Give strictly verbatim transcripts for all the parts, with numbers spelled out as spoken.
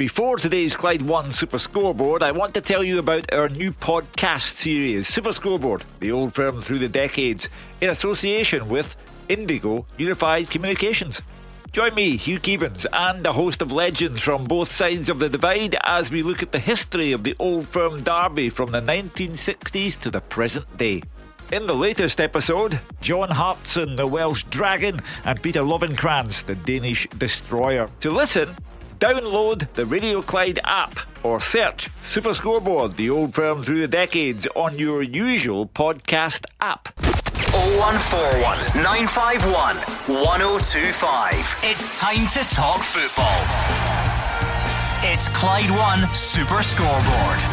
before today's Clyde One Super Scoreboard, I want to tell you about our new podcast series, Super Scoreboard, the old firm through the decades, in association with Indigo Unified Communications. Join me, Hugh Keevins, and a host of legends from both sides of the divide as we look at the history of the Old Firm derby from the nineteen sixties to the present day. In the latest episode, John Hartson, the Welsh Dragon, and Peter Lovenkrantz, the Danish Destroyer. To listen, download the Radio Clyde app or search Super Scoreboard, the Old Firm through the decades on your usual podcast app. oh one four one, nine five one, one oh two five. It's time to talk football. It's Clyde One Super Scoreboard.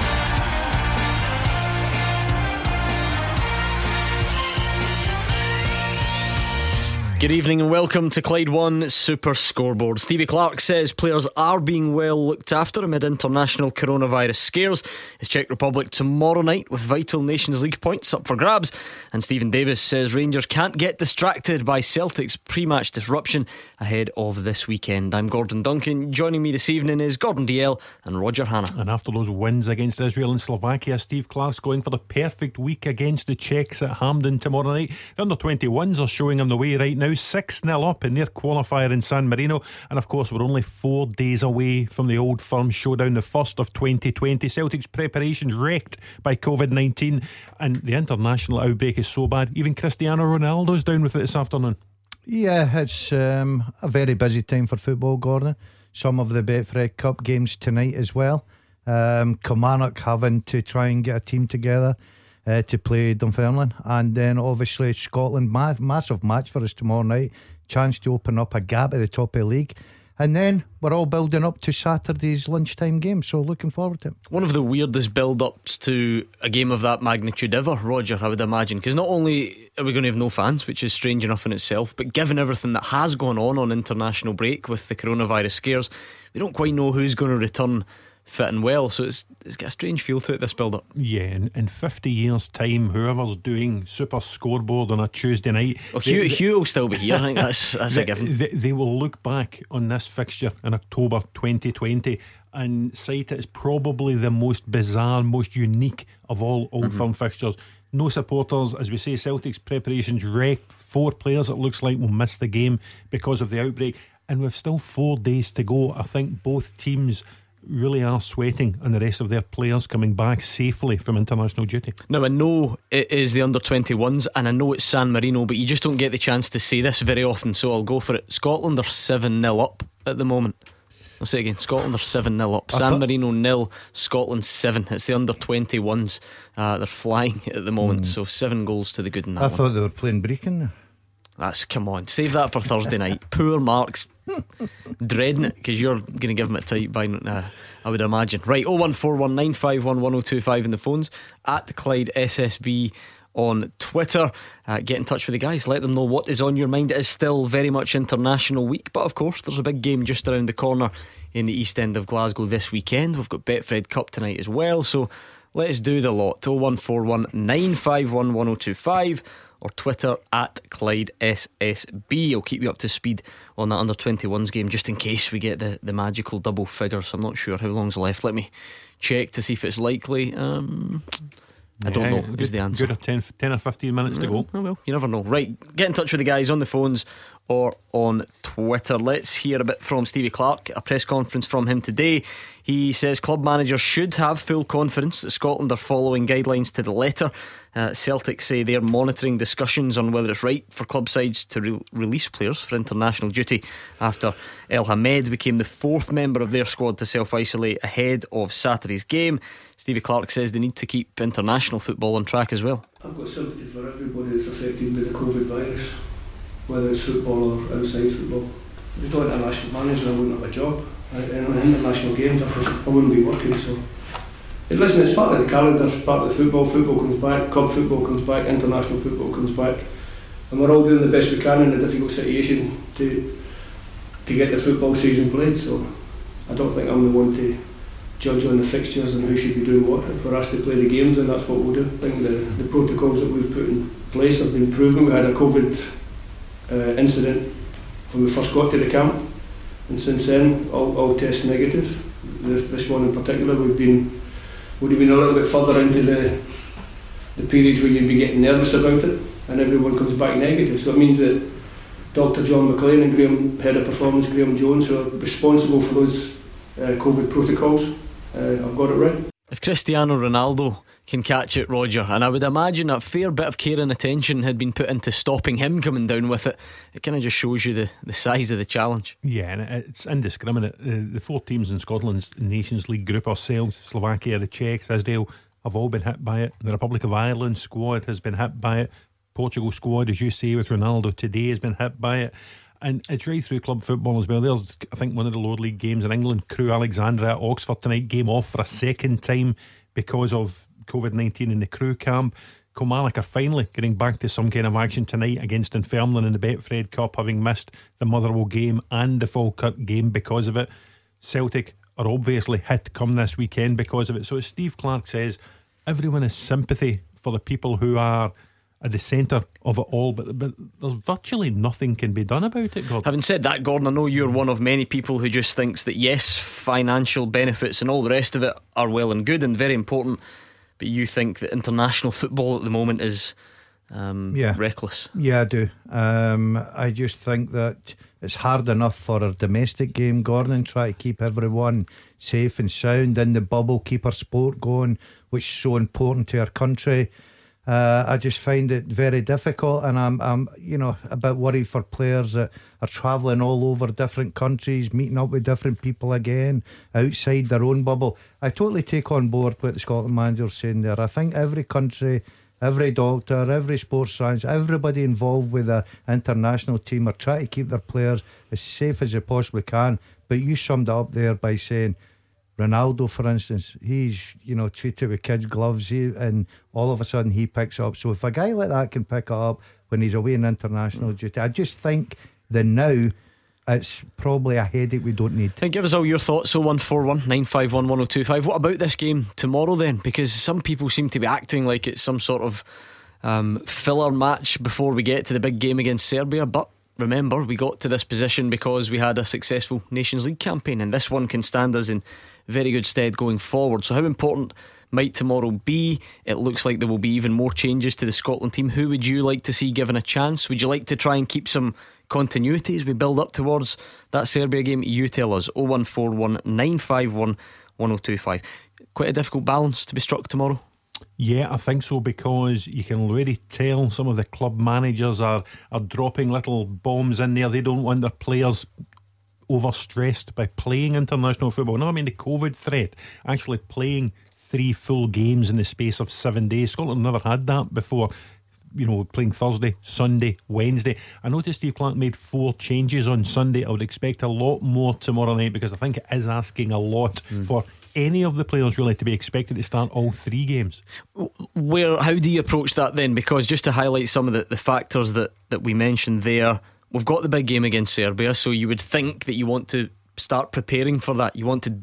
Good evening and welcome to Clyde One Super Scoreboard. Stevie Clarke says players are being well looked after amid international coronavirus scares. It's Czech Republic tomorrow night with vital Nations League points up for grabs. And Stephen Davis says Rangers can't get distracted by Celtic's pre-match disruption ahead of this weekend. I'm Gordon Duncan. Joining me this evening is Gordon D L and Roger Hanna. And after those wins against Israel and Slovakia, Steve Clarke's going for the perfect week against the Czechs at Hampden tomorrow night. The under twenty-ones are showing him the way right now, six nil up in their qualifier in San Marino. And of course we're only four days away from the Old Firm showdown, the first of twenty twenty. Celtic's preparations wrecked by covid nineteen, and the international outbreak is so bad even Cristiano Ronaldo's down with it this afternoon. Yeah, it's um, a very busy time for football, Gordon. Some of the Betfred Cup games tonight as well. um, Kilmarnock having to try and get a team together Uh, to play Dunfermline, and then obviously Scotland, ma- massive match for us tomorrow night, chance to open up a gap at the top of the league, and then we're all building up to Saturday's lunchtime game, so looking forward to it. One of the weirdest build-ups to a game of that magnitude ever, Roger, I would imagine, because not only are we going to have no fans, which is strange enough in itself, but given everything that has gone on on international break with the coronavirus scares, we don't quite know who's going to return fit and well, so it's it's got a strange feel to it, this build up. Yeah, in, in fifty years time, whoever's doing Super Scoreboard on a Tuesday night, well, Hugh, they, Hugh will still be here. I think that's, that's they, a given. they, they will look back on this fixture in October twenty twenty and cite it as probably the most bizarre, most unique of all Old mm-hmm. Firm fixtures. No supporters, as we say. Celtic's preparations wrecked. Four players, it looks like, will miss the game because of the outbreak, and we've still four days to go. I think both teams really are sweating on the rest of their players coming back safely from international duty. Now, I know it is the under twenty-ones and I know it's San Marino, but you just don't get the chance to say this very often, so I'll go for it. Scotland are seven nil up at the moment. I'll say it again, Scotland are seven nil up. San Marino nil, Scotland seven. It's the under twenty-ones. uh, They're flying at the moment, mm. so seven goals to the good in that I one. thought they were playing Brecon. That's, come on, save that for Thursday night. Poor Mark's dreading it because you're going to give him a tight bine, uh, I would imagine. Right, oh one four one nine five one one oh two five in the phones, at Clyde S S B on Twitter. uh, Get in touch with the guys, let them know what is on your mind. It is still very much international week, but of course there's a big game just around the corner in the East End of Glasgow this weekend. We've got Betfred Cup tonight as well, so let's do the lot. oh one four one nine five one one oh two five or Twitter at Clyde S S B. I'll keep you up to speed on that under twenty-ones game just in case we get the, the magical double figures. I'm not sure how long's left. Let me check to see if it's likely. um, I don't yeah, know is the answer. Good, ten, ten or fifteen minutes to go. Oh well, you never know. Right, get in touch with the guys on the phones or on Twitter. Let's hear a bit from Stevie Clarke. A press conference from him today. He says club managers should have full confidence that Scotland are following guidelines to the letter. uh, Celtic say they're monitoring discussions on whether it's right for club sides to re- release players for international duty after El Hamed became the fourth member of their squad to self-isolate ahead of Saturday's game. Stevie Clarke says they need to keep international football on track as well. I've got sympathy for everybody that's affected by the COVID virus, whether it's football or outside football. If I was not international manager, I wouldn't have a job. I, in international games, I wouldn't be working. So, listen, it's part of the calendar, it's part of the football. Football comes back, club football comes back, international football comes back, and we're all doing the best we can in a difficult situation to to get the football season played. So, I don't think I'm the one to judge on the fixtures and who should be doing what. For us to play the games, and that's what we'll do. I think the, the protocols that we've put in place have been proven. We had a COVID uh, incident when we first got to the camp, and since then all, all tests negative. this, this one in particular, we've been would have been a little bit further into the the period where you'd be getting nervous about it, and everyone comes back negative. So it means that Doctor John McLean and Graham, head of performance, Graham Jones, who are responsible for those uh, COVID protocols, uh, I've got it right. If Cristiano Ronaldo can catch it, Roger, and I would imagine a fair bit of care and attention had been put into stopping him coming down with it, it kind of just shows you the, the size of the challenge. Yeah, and it's indiscriminate. uh, The four teams in Scotland's Nations League group, ourselves, Slovakia, the Czechs, Israel, have all been hit by it. The Republic of Ireland squad has been hit by it. Portugal squad, as you say, with Ronaldo today, has been hit by it. And it's right through club football as well. There's, I think, one of the lower league games in England, Crewe Alexandra at Oxford tonight, game off for a second time because of COVID nineteen in the Crewe camp. Kilmarnock are finally getting back to some kind of action tonight against Dunfermline in the Betfred Cup, having missed the Motherwell game and the Falkirk game because of it. Celtic are obviously hit come this weekend because of it. So as Steve Clarke says, everyone has sympathy for the people who are at the centre of it all, but, but there's virtually nothing can be done about it, Gordon. Having said that, Gordon, I know you're one of many people who just thinks that yes, financial benefits and all the rest of it are well and good and very important, but you think that international football at the moment is um, yeah. reckless. Yeah, I do. Um, I just think that it's hard enough for our domestic game, Gordon, and try to keep everyone safe and sound in the bubble, keep our sport going, which is so important to our country. Uh, I just find it very difficult, and I'm, I'm, you know, a bit worried for players that are travelling all over different countries, meeting up with different people again outside their own bubble. I totally take on board what the Scotland manager's saying there. I think every country, every doctor, every sports science, everybody involved with the international team are trying to keep their players as safe as they possibly can. But you summed it up there by saying Ronaldo, for instance, he's, you know, treated with kids' gloves, he, and all of a sudden he picks up. So if a guy like that can pick it up when he's away in international duty, I just think that now it's probably a headache we don't need. Give us all your thoughts. oh one four one, nine five one, one oh two five. What about this game tomorrow then? Because some people seem to be acting like it's some sort of um, filler match before we get to the big game against Serbia. But remember, we got to this position because we had a successful Nations League campaign, and this one can stand us in very good stead going forward. So how important might tomorrow be? It looks like there will be even more changes to the Scotland team. Who would you like to see given a chance? Would you like to try and keep some continuity as we build up towards that Serbia game? You tell us. oh one four one, nine five one, one oh two five. Quite a difficult balance to be struck tomorrow. Yeah, I think so, because you can already tell some of the club managers are, are dropping little bombs in there. They don't want their players overstressed by playing international football. No, I mean the COVID threat, actually playing three full games in the space of seven days. Scotland never had that before. You know, playing Thursday, Sunday, Wednesday. I noticed Steve Clarke made four changes on Sunday. I would expect a lot more tomorrow night, because I think it is asking a lot mm. for any of the players really to be expected to start all three games. Where, how do you approach that then? Because just to highlight some of the, the factors that, that we mentioned there, we've got the big game against Serbia, so you would think that you want to start preparing for that. You want to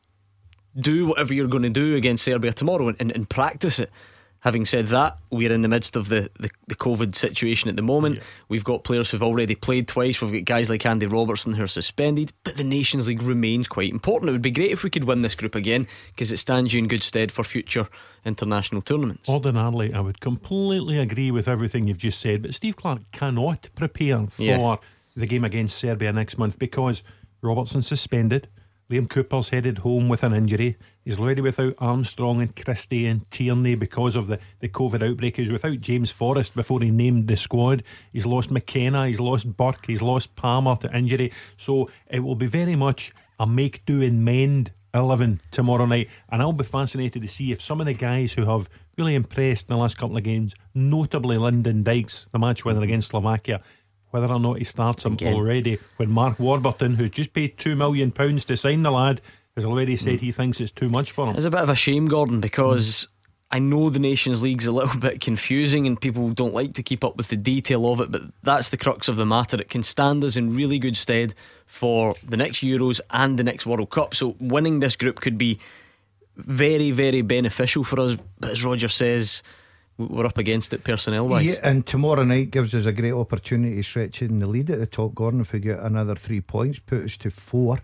do whatever you're going to do against Serbia tomorrow and, and, and practice it. Having said that, we're in the midst of the, the, the COVID situation at the moment. Yeah. We've got players who've already played twice. We've got guys like Andy Robertson who are suspended, but the Nations League remains quite important. It would be great if we could win this group again, because it stands you in good stead for future international tournaments. Ordinarily, I would completely agree with everything you've just said, but Steve Clarke cannot prepare for yeah. the game against Serbia next month, because Robertson's suspended, Liam Cooper's headed home with an injury. He's already without Armstrong and Christie and Tierney because of the, the COVID outbreak. He's without James Forrest before he named the squad. He's lost McKenna, he's lost Burke, he's lost Palmer to injury. So it will be very much a make do and mend eleven tomorrow night, and I'll be fascinated to see if some of the guys who have really impressed in the last couple of games, notably Lyndon Dykes, the match winner against Slovakia, whether or not he starts him Again. already, when Mark Warburton, who's just paid two million pounds to sign the lad, has already said mm. he thinks it's too much for him. It's a bit of a shame, Gordon, because mm. I know the Nations League's a little bit confusing and people don't like to keep up with the detail of it, but that's the crux of the matter. It can stand us in really good stead for the next Euros and the next World Cup. So winning this group could be very, very beneficial for us. But as Roger says, we're up against it personnel wise. Yeah, and tomorrow night gives us a great opportunity to stretch in the lead at the top, Gordon. If we get another three points, put us to four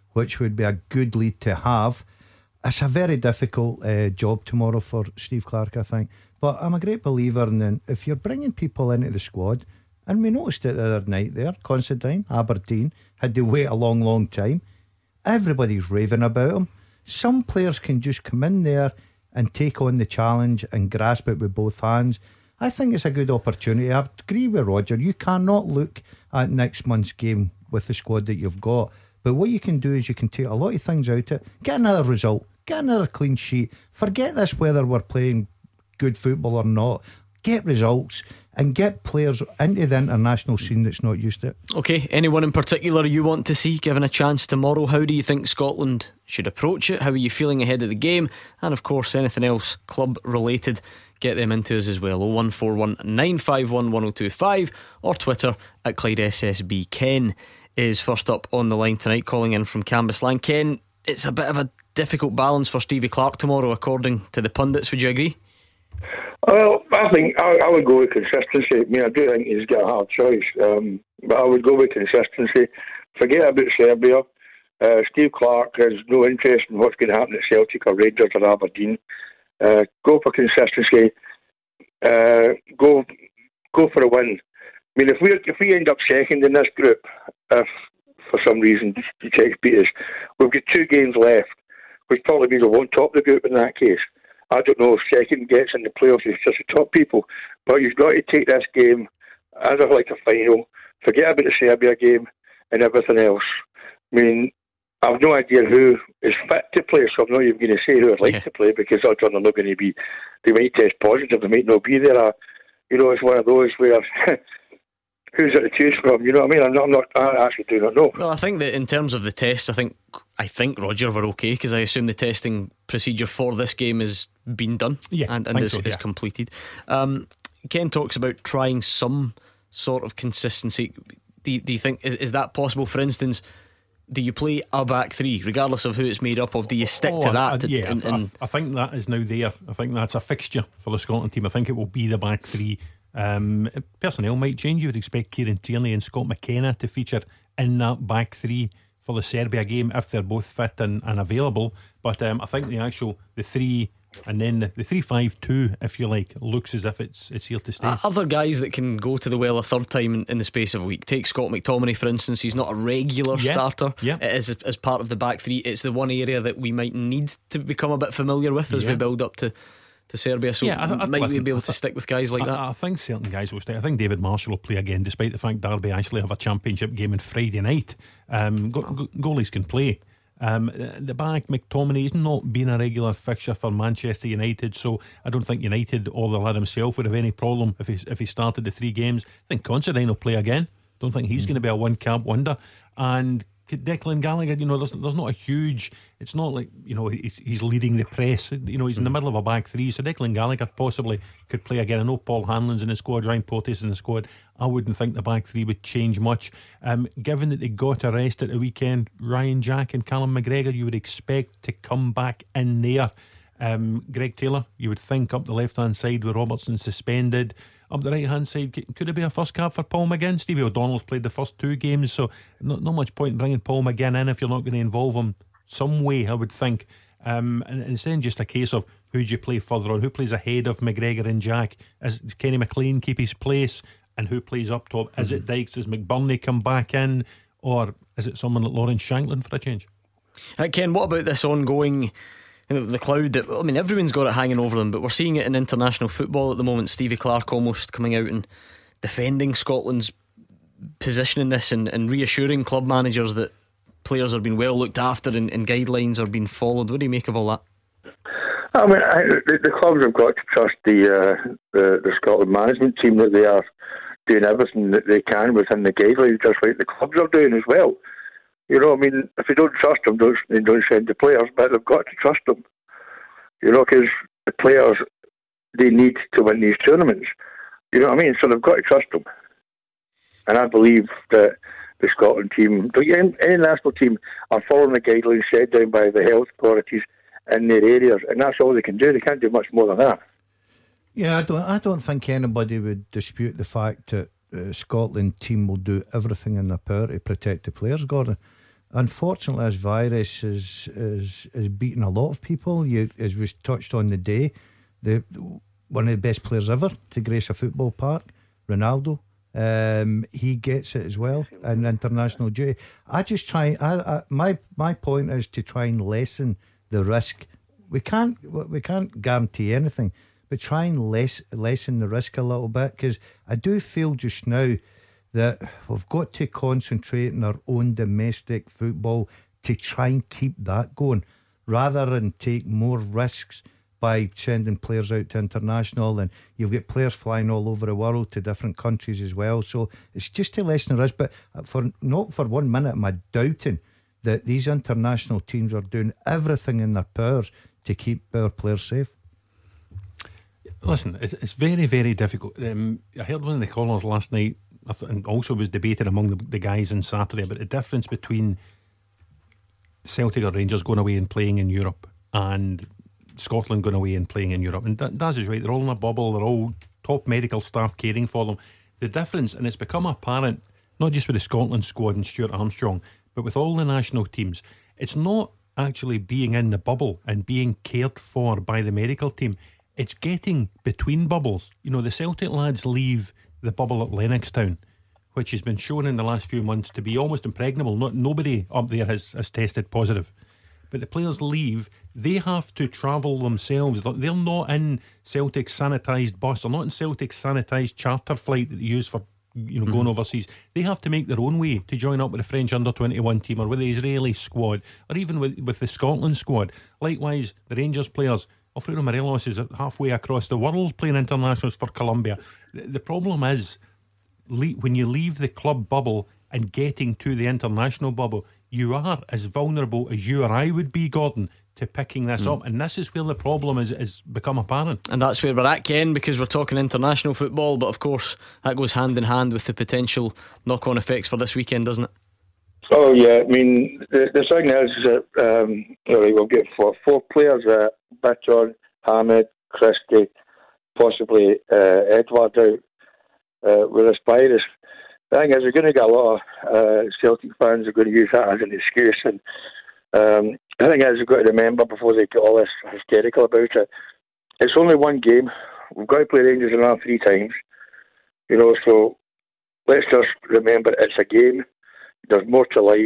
which would be a good lead to have. It's a very difficult uh, job tomorrow for Steve Clarke, I think. But I'm a great believer in then if you're bringing people into the squad, and we noticed it the other night there, Considine, Aberdeen, had to wait a long, long time. Everybody's raving about him. Some players can just come in there and take on the challenge and grasp it with both hands. I think it's a good opportunity. I agree with Roger. You cannot look at next month's game with the squad that you've got. But what you can do is you can take a lot of things out of it, get another result, get another clean sheet. Forget this whether we're playing good football or not. Get results and get players into the international scene that's not used to it. Okay, anyone in particular you want to see given a chance tomorrow? How do you think Scotland should approach it? How are you feeling ahead of the game? And of course anything else club related, get them into us as well. oh one four one nine five one one oh two five or Twitter at Clyde S S B. Ken is first up on the line tonight, calling in from Cambuslang. Ken, it's a bit of a difficult balance for Stevie Clarke tomorrow according to the pundits, would you agree? Well, I think I, I would go with consistency. I mean, I do think he's got a hard choice, um, but I would go with consistency. Forget about Serbia. Uh, Steve Clarke has no interest in what's going to happen at Celtic or Rangers or Aberdeen. Uh, go for consistency. Uh, go, go for a win. I mean, if we if we end up second in this group, if for some reason the Czechs beat us, we've got two games left, which probably means we won't top the group in that case. I don't know if second gets in the playoffs, it's just the top people. But you've got to take this game as a, like a final. Forget about the Serbia game and everything else. I mean, I've no idea who is fit to play, so I'm not even going to say who I'd like yeah. to play because odds are not going to be. They might test positive, they might not be there. Uh, you know, it's one of those where who's it to choose from? You know what I mean? I'm not, I'm not, I actually do not know. Well, I think that in terms of the test, I think I think Roger were okay because I assume the testing procedure for this game has been done yeah, and, and is, so, yeah. is completed. Um, Ken talks about trying some sort of consistency. Do you, do you think is, is that possible? For instance, do you play a back three regardless of who it's made up of? Do you stick oh, to that? I, I, yeah, and, I, and I think that is now there. I think that's a fixture for the Scotland team. I think it will be the back three. Um, personnel might change. You would expect Kieran Tierney and Scott McKenna to feature in that back three for the Serbia game if they're both fit and, and available. But um, I think the actual the three and then the, the three five two, if you like, looks as if it's it's here to stay. Other guys that can go to the well a third time in, in the space of a week. Take Scott McTominay for instance. He's not a regular yeah. starter. Yeah. It is as part of the back three. It's the one area that we might need to become a bit familiar with as yeah. we build up to to Serbia. So yeah, I, I, might listen, we be able I, to stick with guys like I, that? I think certain guys will stay. I think David Marshall will play again, despite the fact Derby actually have a championship game on Friday night. Um, go, go, goalies can play. Um, the back, McTominay has not been a regular fixture for Manchester United, so I don't think United or the lad himself would have any problem if he if he started the three games. I think Considine will play again. Don't think he's mm. going to be a one cap wonder. And Declan Gallagher, you know, there's, there's not a huge. It's not like, you know, he's, he's leading the press. You know, he's in the middle of a back three, so Declan Gallagher possibly could play again. I know Paul Hanlon's in the squad, Ryan Porteous in the squad. I wouldn't think the back three would change much. Um, given that they got a rest at the weekend, Ryan Jack and Callum McGregor, you would expect to come back in there. Um, Greg Taylor, you would think up the left hand side with Robertson suspended. Up the right hand side, could it be a first cap for Paul McGinn? Stevie O'Donnell's played the first two games, so not, not much point in bringing Paul McGinn in if you're not going to involve him some way, I would think. Um, and, and it's then just a case of who do you play further on, who plays ahead of McGregor and Jack. Is, does Kenny McLean keep his place, and who plays up top? Is mm-hmm. it Dykes? Does McBurney come back in, or is it someone like Lawrence Shanklin for a change? Uh, Ken, what about this ongoing, you know, the cloud that, I mean, everyone's got it hanging over them, but we're seeing it in international football at the moment. Stevie Clarke almost coming out and defending Scotland's position in this and, and reassuring club managers that players are being well looked after and, and guidelines are being followed. What do you make of all that? I mean, I, the, the clubs have got to trust the, uh, the the Scotland management team that they are doing everything that they can within the guidelines, just like the clubs are doing as well. You know, I mean, if you don't trust them, don't, they don't send the players, but they've got to trust them. You know, because the players, they need to win these tournaments. You know what I mean? So they've got to trust them. And I believe that the Scotland team, any national team, are following the guidelines set down by the health authorities in their areas, and that's all they can do. They can't do much more than that. Yeah, I don't. I don't think anybody would dispute the fact that the Scotland team will do everything in their power to protect the players, Gordon. unfortunately, this virus is is is beating a lot of people. You, as was touched on the day, the one of the best players ever to grace a football park, Ronaldo. Um, he gets it as well in international duty. I just try. I, I, my my point is to try and lessen the risk. We can't we can't guarantee anything, but try and less lessen the risk a little bit, because I do feel just now that we've got to concentrate on our own domestic football to try and keep that going, rather than take more risks by sending players out to international. And you've got players flying all over the world to different countries as well. So it's just to lessen the risk. But for not for one minute am I doubting that these international teams are doing everything in their powers to keep our players safe. Listen, it's very, very difficult. Um, I heard one of the callers last night, and also was debated among the, the guys on Saturday, about the difference between Celtic or Rangers going away and playing in Europe and Scotland going away and playing in Europe. And that, Daz is right, they're all in a bubble, they're all top medical staff caring for them. The difference, and it's become apparent not just with the Scotland squad and Stuart Armstrong, but with all the national teams, it's not actually being in the bubble and being cared for by the medical team, it's getting between bubbles. You know, the Celtic lads leave the bubble at Lennoxtown, which has been shown in the last few months to be almost impregnable. Not, nobody up there has, has tested positive. But the players leave, they have to travel themselves. They're not in Celtic's sanitised bus, they're not in Celtic's sanitised charter flight that they use for, you know, mm-hmm. going overseas. They have to make their own way to join up with the French under twenty-one team, or with the Israeli squad, or even with, with the Scotland squad. Likewise, the Rangers players, Alfredo Morelos is halfway across the world playing internationals for Colombia. The, the problem is, le- when you leave the club bubble and getting to the international bubble, you are as vulnerable as you or I would be, Gordon, to picking this mm. up. And this is where the problem is, is become apparent. And that's where we're at, Ken, because we're talking international football, but of course that goes hand in hand with the potential knock-on effects for this weekend, doesn't it? Oh yeah, I mean the, the thing is that um, right, we'll get four, four players, uh, Bitton, Hamed, Christie, possibly uh, Edward out uh, with this virus. The thing is, we're going to get a lot of uh, Celtic fans are going to use that as an excuse. And um, the thing is, we've got to remember before they get all this hysterical about it, it's only one game. We've got to play Rangers around three times, you know. So let's just remember it's a game. There's more to life.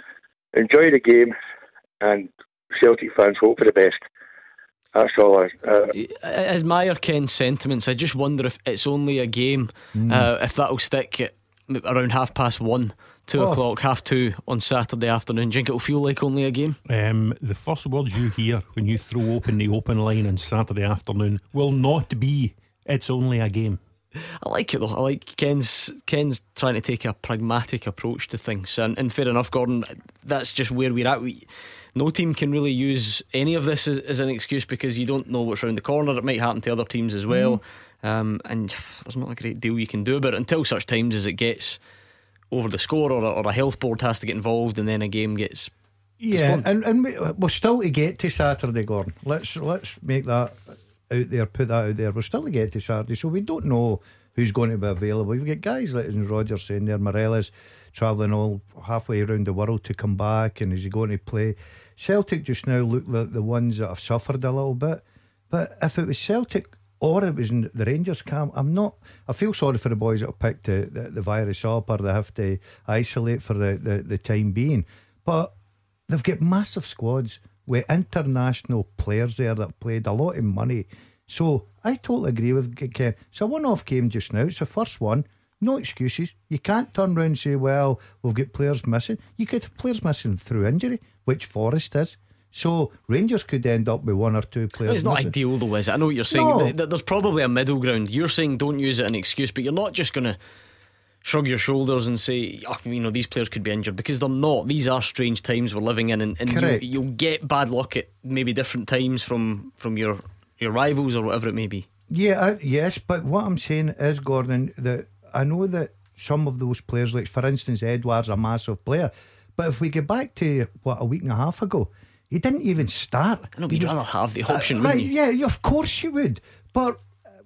Enjoy the game, and Celtic fans hope for the best. That's all I, uh, I admire Ken's sentiments. I just wonder if it's only a game, mm. uh, if that'll stick at around half past one, two oh. o'clock, half two on Saturday afternoon. Do you think it'll feel like only a game? Um, the first words you hear when you throw open the open line on Saturday afternoon will not be "it's only a game." I like it though. I like Ken's Ken's trying to take a pragmatic approach to things, and, and fair enough, Gordon. That's just where we're at. We, no team can really use any of this as, as an excuse, because you don't know what's around the corner. It might happen to other teams as well, mm. um, and there's not a great deal you can do about it until such times as it gets over the score, or a, or a health board has to get involved, and then a game gets yeah. And, and we, we're still to get to Saturday, Gordon. Let's let's make that out there, put that out there. We're still to get to Saturday, so we don't know who's going to be available. We've got guys like Roger saying there, Morelos travelling all halfway around the world to come back, and is he going to play? Celtic just now look like the ones that have suffered a little bit. But if it was Celtic or it was in the Rangers camp, I'm not. I feel sorry for the boys that have picked the, the, the virus up, or they have to isolate for the, the, the time being. But they've got massive squads with international players there that played a lot of money. So I totally agree with Ken. It's a one-off game just now. It's the first one. No excuses. You can't turn around and say, well, we've got players missing. You could have players missing through injury, which Forrest is. So Rangers could end up with one or two players. It's not missing. Ideal though, is it? I know what you're saying. No. There's probably a middle ground. You're saying don't use it as an excuse, but you're not just going to shrug your shoulders and say, oh, you know, these players could be injured, because they're not. These are strange times we're living in, and, and you, you'll get bad luck at maybe different times from, from your your rivals or whatever it may be. Yeah, uh, yes, but what I'm saying is, Gordon, that I know that some of those players, like for instance Edouard's a massive player, but if we get back to what a week and a half ago, he didn't even start. I know, but you'd rather have the option, uh, wouldn't right, you? Yeah, of course you would. But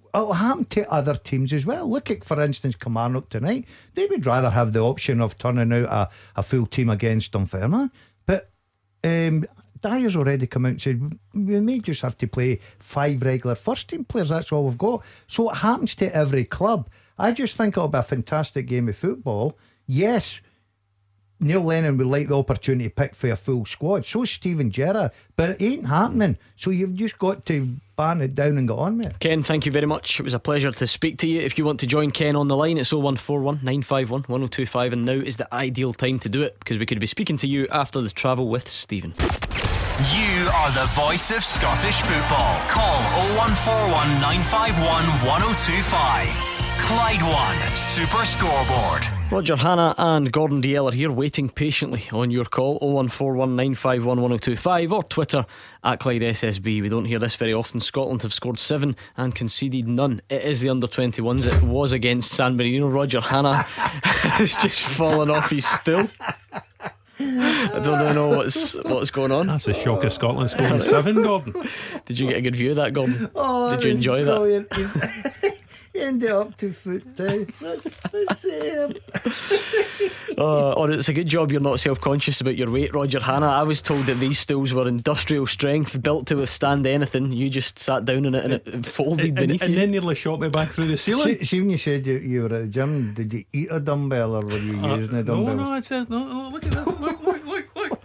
it'll happen to other teams as well. Look at, for instance, Kilmarnock tonight. They would rather have the option of turning out a, a full team against Dunfermline, but um, Dyer's already come out and said we may just have to play five regular first team players. That's all we've got. So it happens to every club. I just think it'll be a fantastic game of football. Yes, Neil Lennon would like the opportunity to pick for a full squad. So is Stephen Gerrard, but it ain't happening. So you've just got to ban it down and get on with it. Ken, thank you very much. It was a pleasure to speak to you. If you want to join Ken on the line, it's oh one four one, nine five one, one oh two five, and now is the ideal time to do it because we could be speaking to you after the travel with Stephen. You are the voice of Scottish football. Call oh one four one, nine five one, one oh two five. Clyde One Super Scoreboard. Roger Hannah and Gordon D L are here waiting patiently on your call. oh one four one, nine five one, one oh two five or Twitter at Clyde S S B. We don't hear this very often. Scotland have scored seven and conceded none. It is the under twenty-ones. It was against San Marino. Roger Hannah has just fallen off his stool. I don't know what's what's going on. That's a shock of Scotland scoring seven, Gordon. Did you get a good view of that, Gordon? Oh, did you enjoy brilliant. that? He ended up to foot down. Let's see him. Uh, oh, it's a good job you're not self-conscious about your weight, Roger Hannah. I was told that these stools were industrial strength, built to withstand anything. You just sat down in it and it folded and, beneath and, you. And then nearly shot me back through the ceiling. See, see when you said you, you were at the gym, did you eat a dumbbell or were you uh, using a dumbbell? No, no, it's a, no, no, look at this. Look, look, look, look.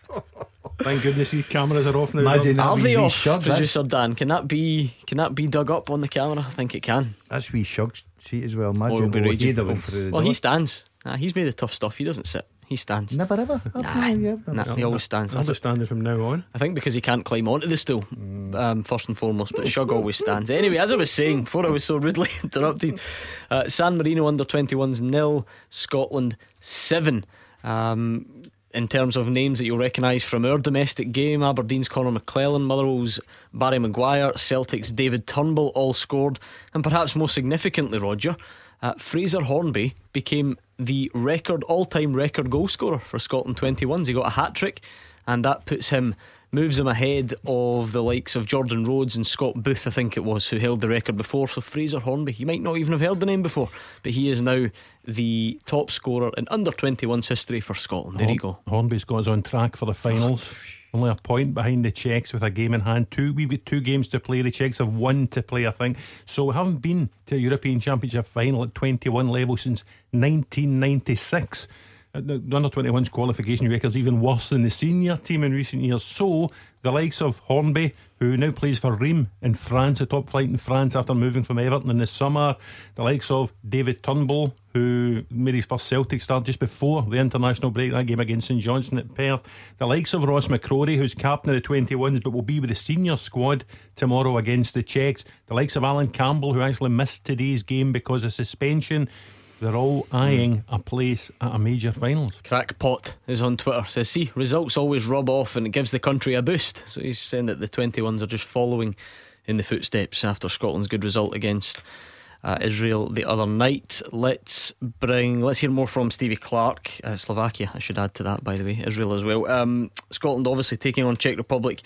Thank goodness these cameras are off now. Imagine that Are wee they wee off, shug, producer Dan? Can that be Can that be dug up on the camera? I think it can. That's wee shug's seat as well. Oh, Imagine it'll be oh, raging. he'd have went through the Well, door. he stands. Nah, he's made of tough stuff. He doesn't sit. He stands. Never ever. Nah, yeah, nah, he always stands. I'll be standing from now on. I think because he can't climb onto the stool, um, first and foremost. But Shug always stands. Anyway, as I was saying before I was so rudely interrupted, uh, San Marino under twenty-ones nil, Scotland seven. Um, in terms of names that you'll recognise from our domestic game, Aberdeen's Conor McClellan, Motherwell's Barry Maguire, Celtic's David Turnbull all scored. And perhaps most significantly, Roger, uh, Fraser Hornby became the record all-time record goal scorer for Scotland twenty-ones. He got a hat-trick, and that puts him moves him ahead of the likes of Jordan Rhodes and Scott Booth, I think it was, who held the record before. So Fraser Hornby, you might not even have heard the name before, but he is now the top scorer in under twenty-ones history for Scotland. There Horn- you go. Hornby's got us on track for the finals. Only a point behind the Czechs with a game in hand. Two, we've got two games to play. The Czechs have one to play, I think. So we haven't been to a European Championship final at twenty-one level since nineteen ninety-six. The under twenty-ones qualification record's even worse than the senior team in recent years. So the likes of Hornby, who now plays for Reims in France, a top flight in France after moving from Everton in the summer. The likes of David Turnbull, who made his first Celtic start just before the international break, that game against St Johnstone at Perth. The likes of Ross McCrory, who's captain of the twenty-ones but will be with the senior squad tomorrow against the Czechs. The likes of Alan Campbell, who actually missed today's game because of suspension. They're all eyeing a place at a major finals. Crackpot is on Twitter, says, see, results always rub off and it gives the country a boost. So he's saying that the twenty-ones are just following in the footsteps after Scotland's good result against uh, Israel the other night. Let's bring Let's hear more from Stevie Clarke. uh, Slovakia, I should add to that, by the way. Israel as well. um, Scotland obviously taking on Czech Republic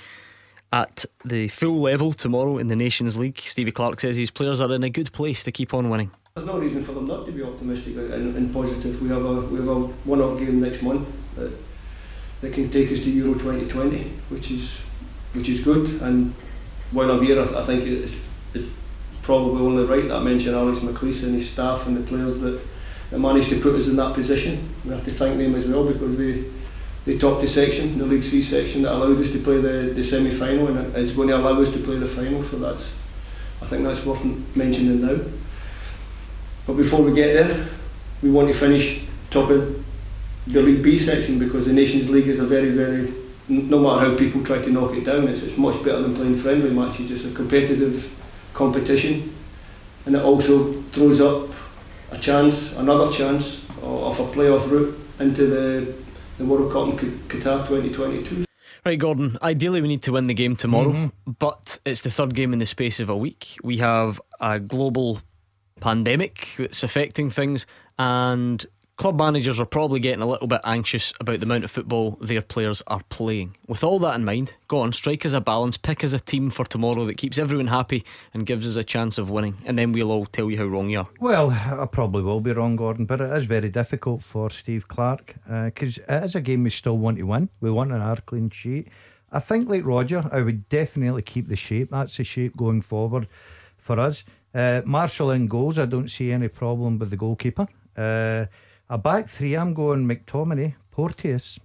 at the full level tomorrow in the Nations League. Stevie Clarke says his players are in a good place to keep on winning. There's no reason for them not to be optimistic and, and positive. We have a we have a one-off game next month that, that can take us to Euro twenty twenty, which is which is good. And while I'm here, I, I think it's, it's probably only right that I mention Alex McLeish and his staff and the players that, that managed to put us in that position. We have to thank them as well because they they topped the section, the League C section, that allowed us to play the, the semi-final, and it's going to allow us to play the final. So that's I think that's worth mentioning now. But before we get there, we want to finish top of the League B section because the Nations League is a very, very, no matter how people try to knock it down, it's, it's much better than playing friendly matches. It's a competitive competition, and it also throws up a chance, another chance of a playoff route into the, the World Cup in Qatar twenty twenty-two. Right, Gordon, ideally we need to win the game tomorrow, Mm-hmm. but it's the third game in the space of a week. We have a global pandemic that's affecting things, and Club managers are probably getting a little bit anxious about the amount of football their players are playing. With all that in mind, go on, strike us a balance, pick us a team for tomorrow that keeps everyone happy and gives us a chance of winning, and then we'll all tell you how wrong you are. Well, I probably will be wrong, Gordon, but it is very difficult for Steve Clarke, because uh, it is a game we still want to win. We want an our clean sheet. I think, like Roger, I would definitely keep the shape. That's the shape going forward for us. uh, Marshall in goals, I don't see any problem with the goalkeeper. uh, A back three, I'm going McTominay, Porteous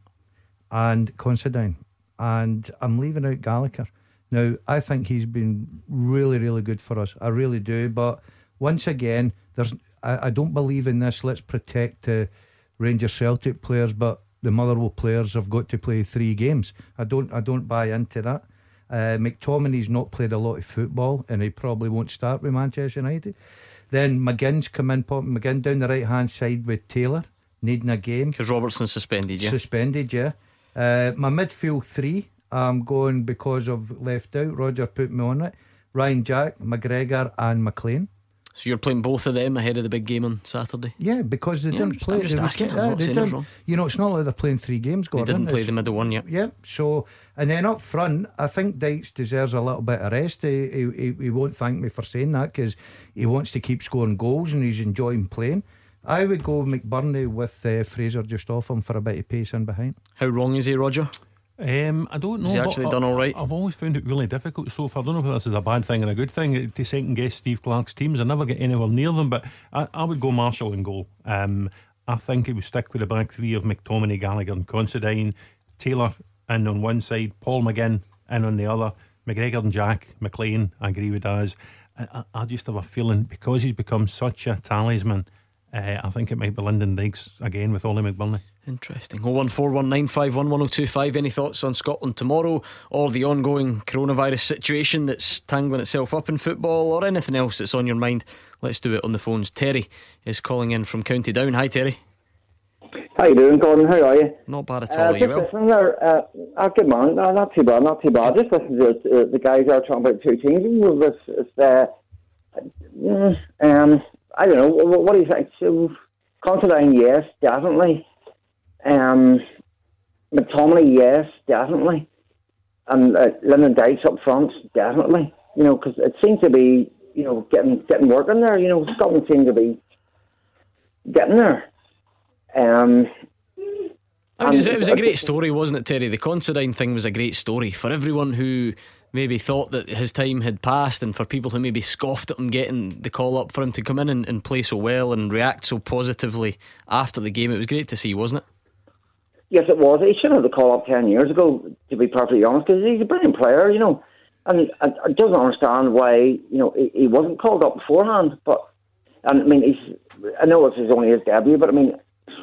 and Considine, and I'm leaving out Gallagher. Now, I think he's been really, really good for us. I really do. But once again, there's I, I don't believe in this. Let's protect the uh, Rangers Celtic players, but the Motherwell players have got to play three games. I don't. I don't buy into that. Uh, McTominay's not played a lot of football, and he probably won't start with Manchester United. Then McGinn's come in, Pop McGinn down the right hand side with Taylor, needing a game. Because Robertson's suspended, yeah. Suspended, yeah. Uh, my midfield three, I'm going because of left out. Roger put me on it. Ryan Jack, McGregor, and McLean. So you're playing both of them ahead of the big game on Saturday? Yeah, because they yeah, didn't I'm just, play. I'm just they asking. were, I'm yeah, not they saying didn't, it's wrong. You know, it's not like they're playing three games, Gordon. They didn't play it's, the middle one, yeah. Yeah. So, and then up front, I think Dykes deserves a little bit of rest. He, he, he won't thank me for saying that, because he wants to keep scoring goals and he's enjoying playing. I would go McBurney with uh, Fraser just off him for a bit of pace in behind. How wrong is he, Roger? Um, I don't know. Has he actually I, done all right? I've always found it really difficult so far. I don't know if this is a bad thing or a good thing to second guess Steve Clarke's teams. I never get anywhere near them, but I, I would go Marshall in goal. Um, I think he would stick with the back three of McTominay, Gallagher, and Considine. Taylor in on one side, Paul McGinn in on the other, McGregor and Jack, McLean. I agree with Daz. I, I just have a feeling because he's become such a talisman. Uh, I think it might be Lyndon Dykes again with Ollie McBurney. Interesting. oh one four one nine five one one oh two five. Any thoughts on Scotland tomorrow, or the ongoing coronavirus situation that's tangling itself up in football, or anything else that's on your mind? Let's do it on the phones. Terry is calling in from County Down. Hi, Terry. How you doing, Gordon? How are you? Not bad at all. Uh, Are you just well? listening there, uh, oh, good man. No, not too bad, not too bad. Just listen to uh, the guys that are talking about two teams. It's, it's, uh, um, I don't know. What, what do you think? So, Considine, yes, definitely. Um, McTominay, yes, definitely. And uh, Lyndon Dykes up front, definitely. You know, because it seems to be, you know, getting getting work in there. You know, Scotland seem to be getting there. Um, I mean, it was, it was a great story, wasn't it, Terry? The Considine thing was a great story for everyone who maybe thought that his time had passed, and for people who maybe scoffed at him getting the call up for him to come in and, and play so well and react so positively after the game. It was great to see, wasn't it? Yes, it was. He should have had the call up ten years ago, to be perfectly honest, because he's a brilliant player, you know. And I, I doesn't understand why, you know, he, he wasn't called up beforehand. But, and I mean, he's, I know it's his only his debut, but I mean,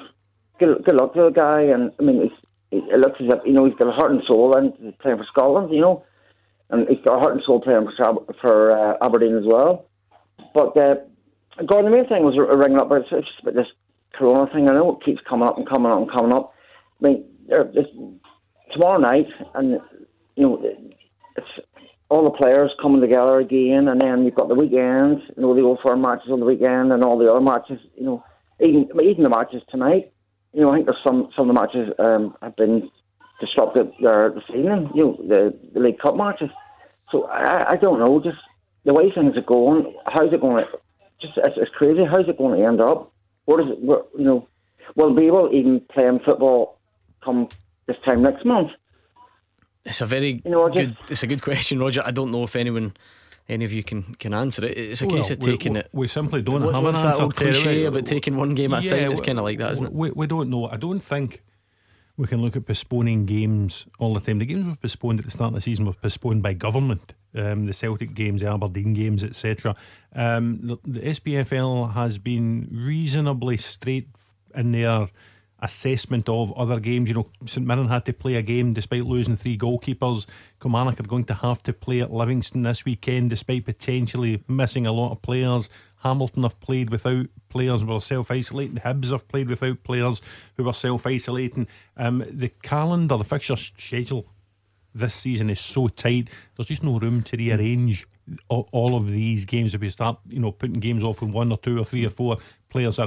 good, good luck to the guy. And I mean, he's, it looks as if, you know, he's got a heart and soul and he's playing for Scotland, you know. And he's got a heart and soul playing for, for uh, Aberdeen as well. But, uh, Gordon, the main thing was ringing up, but it's, it's just about this corona thing. I know it keeps coming up and coming up and coming up. I mean, it's tomorrow night, and you know, it's all the players coming together again, and then you've got the weekend, you know, the Old Firm matches on the weekend, and all the other matches. You know, even even the matches tonight. You know, I think there's some some of the matches um, have been disrupted there this evening. You know, the, the League Cup matches. So I, I don't know, just the way things are going. How's it going to? Just it's, it's crazy. How's it going to end up? Where does it? Where, you know, will be able even playing football come this time next month? It's a very you know, good it's a good question, Roger. I don't know if anyone any of you can, can answer it. It's a well, case of taking we, it we simply don't what, have what's an that answer old cliche it. about taking one game at yeah, a time? It's kind of like that, isn't it? We, we don't know. I don't think we can look at postponing games all the time. The games were postponed at the start of the season were postponed by government. Um, the Celtic games, the Aberdeen games, et cetera. Um, the, the S P F L has been reasonably straight in their assessment of other games. You know, St Mirren had to play a game despite losing three goalkeepers. Kilmarnock are going to have to play at Livingston this weekend despite potentially missing a lot of players. Hamilton have played without players who were self-isolating. Hibs have played without players who were self-isolating. Um, the calendar, the fixture schedule this season is so tight, there's just no room to rearrange all, all of these games. If we start, you know, putting games off when one or two or three or four players are out,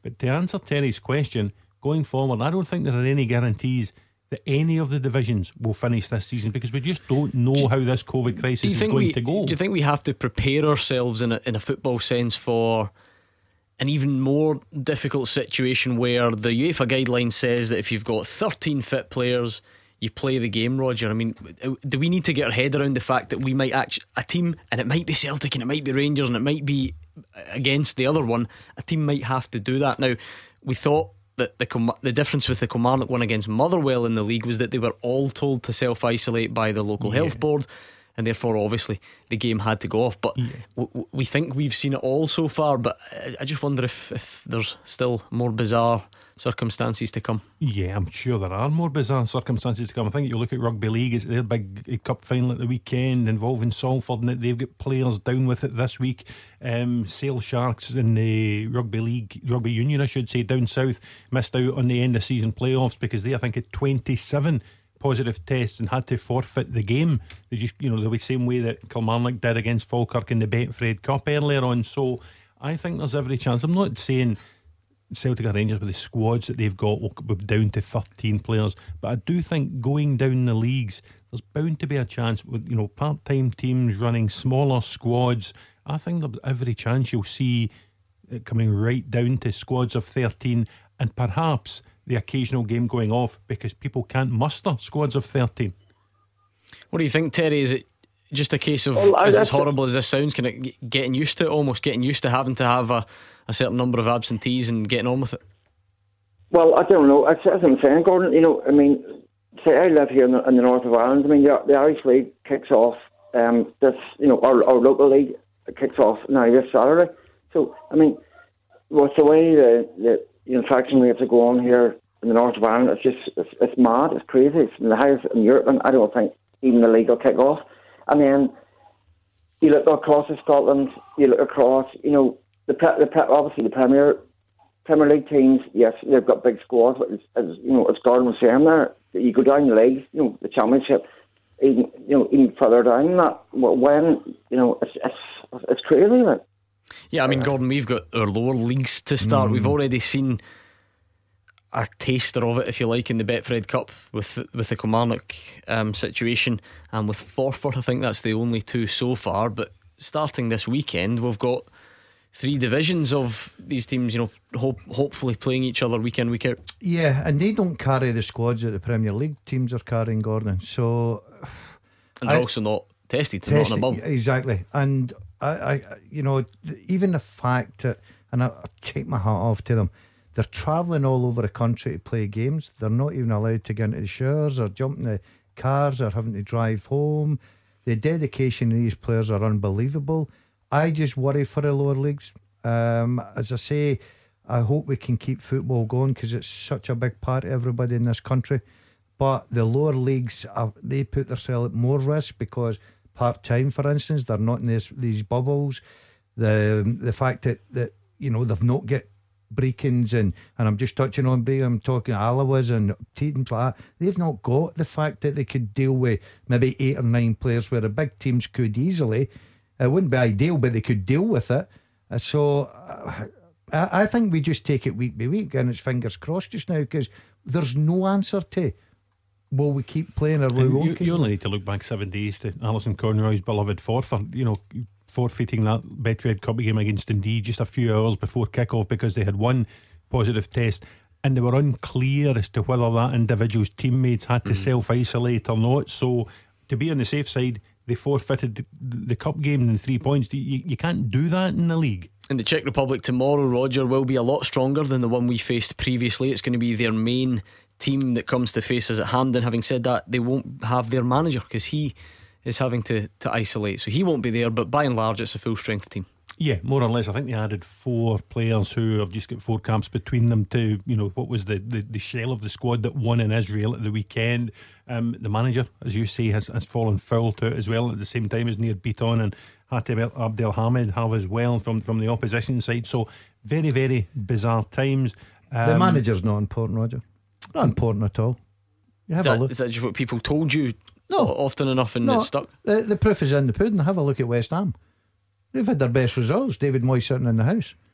But to answer Terry's question, going forward, I don't think there are any guarantees that any of the divisions will finish this season, because we just don't know do, how this COVID crisis is going we, to go. Do you think we have to prepare ourselves in a, in a football sense for an even more difficult situation where the UEFA guideline says that if you've got thirteen fit players, you play the game, Roger? I mean, do we need to get our head around the fact that we might actually, a team, and it might be Celtic and it might be Rangers and it might be against the other one, a team might have to do that. Now, we thought that the, the difference with the Kilmarnock one against Motherwell in the league was that they were all told to self-isolate by the local yeah. health board, and therefore obviously the game had to go off. But yeah. w- we think we've seen it all so far, but I just wonder if, if there's still more bizarre circumstances to come. Yeah, I'm sure there are more bizarre circumstances to come. I think you look at rugby league, it's their big cup final at the weekend involving Salford, and they've got players down with it this week. um, Sale Sharks in the rugby league, rugby union I should say, down south, missed out on the end of season playoffs because they I think had twenty-seven positive tests and had to forfeit the game. They just, you know, the same way that Kilmarnock did against Falkirk in the Betfred Cup earlier on. So I think there's every chance. I'm not saying Celtic or Rangers with the squads that they've got will go down to thirteen players, but I do think going down the leagues, there's bound to be a chance with, you know, part-time teams running smaller squads. I think there's every chance you'll see it coming right down to squads of thirteen, and perhaps the occasional game going off because people can't muster squads of thirteen. What do you think, Terry? Is it just a case of, well, as, as horrible as this sounds, can it getting used to it, almost getting used to having to have a, a certain number of absentees and getting on with it? Well, I don't know. As I'm saying, Gordon, you know, I mean, say I live here in the, in the north of Ireland. I mean, the, the Irish League kicks off um, this, you know, our, our local league kicks off now this Saturday. So, I mean, with the way the, the, the infection rates are going here in the north of Ireland, it's just, it's, it's mad, it's crazy. It's the highest in Europe, and I don't think even the league will kick off. And then you look across to Scotland, you look across, you know, the, the obviously the Premier Premier League teams, yes, they've got big squads, but as, as you know, as Gordon was saying there, you go down the league, you know, the Championship, even you know, even further down than that, when you know, it's it's, it's crazy, like. Yeah, I mean, Gordon, we've got our lower leagues to start. Mm. We've already seen a taster of it, if you like, in the Betfred Cup with with the Kilmarnock um, situation, and with Forfar. I think that's the only two so far. But starting this weekend, we've got three divisions of these teams, you know, hope, hopefully playing each other week in, week out. Yeah, and they don't carry the squads that the Premier League teams are carrying, Gordon. So, and they're I, also not tested, they're tested, not on a bubble. Exactly. And I, I, you know, even the fact that, and I, I take my hat off to them, they're travelling all over the country to play games. They're not even allowed to get into the showers or jump in the cars or having to drive home. The dedication of these players are unbelievable. I just worry for the lower leagues. Um, as I say, I hope we can keep football going because it's such a big part of everybody in this country. But the lower leagues, are, they put themselves at more risk because part-time, for instance, they're not in this, these bubbles. The the fact that, that you know, they've not got Brecons and, and I'm just touching on Brecon, I'm talking Alloas and teams like that. They've not got the fact that they could deal with maybe eight or nine players where the big teams could easily. It wouldn't be ideal, but they could deal with it. Uh, so uh, I, I think we just take it week by week, and it's fingers crossed just now because there's no answer to will we keep playing or we won't. You, you only need to look back seven days to Alison Conroy's beloved Forfar, you know, forfeiting that Betfred Cup game against Dundee just a few hours before kick-off because they had one positive test and they were unclear as to whether that individual's teammates had to mm. self-isolate or not. So to be on the safe side, they forfeited the, the cup game in three points. You, you can't do that in the league. In the Czech Republic tomorrow, Roger, will be a lot stronger than the one we faced previously. It's going to be their main team that comes to face us at Hampden. Having said that, they won't have their manager because he is having to, to isolate, so he won't be there, but by and large it's a full strength team. Yeah, more or less. I think they added four players who have just got four caps between them to, you know, what was the, the, the shell of the squad that won in Israel at the weekend. Um, the manager, as you say, has, has fallen foul to it as well, at the same time as Nir Biton and Hatib Abdelhamid have as well from, from the opposition side. So very, very bizarre times. Um, the manager's not important, Roger. Not important at all. You have is, a that, look. is that just what people told you? No, often enough, and no, it's stuck. The, the proof is in the pudding. Have a look at West Ham. They've had their best results. David Moyes sitting in the house.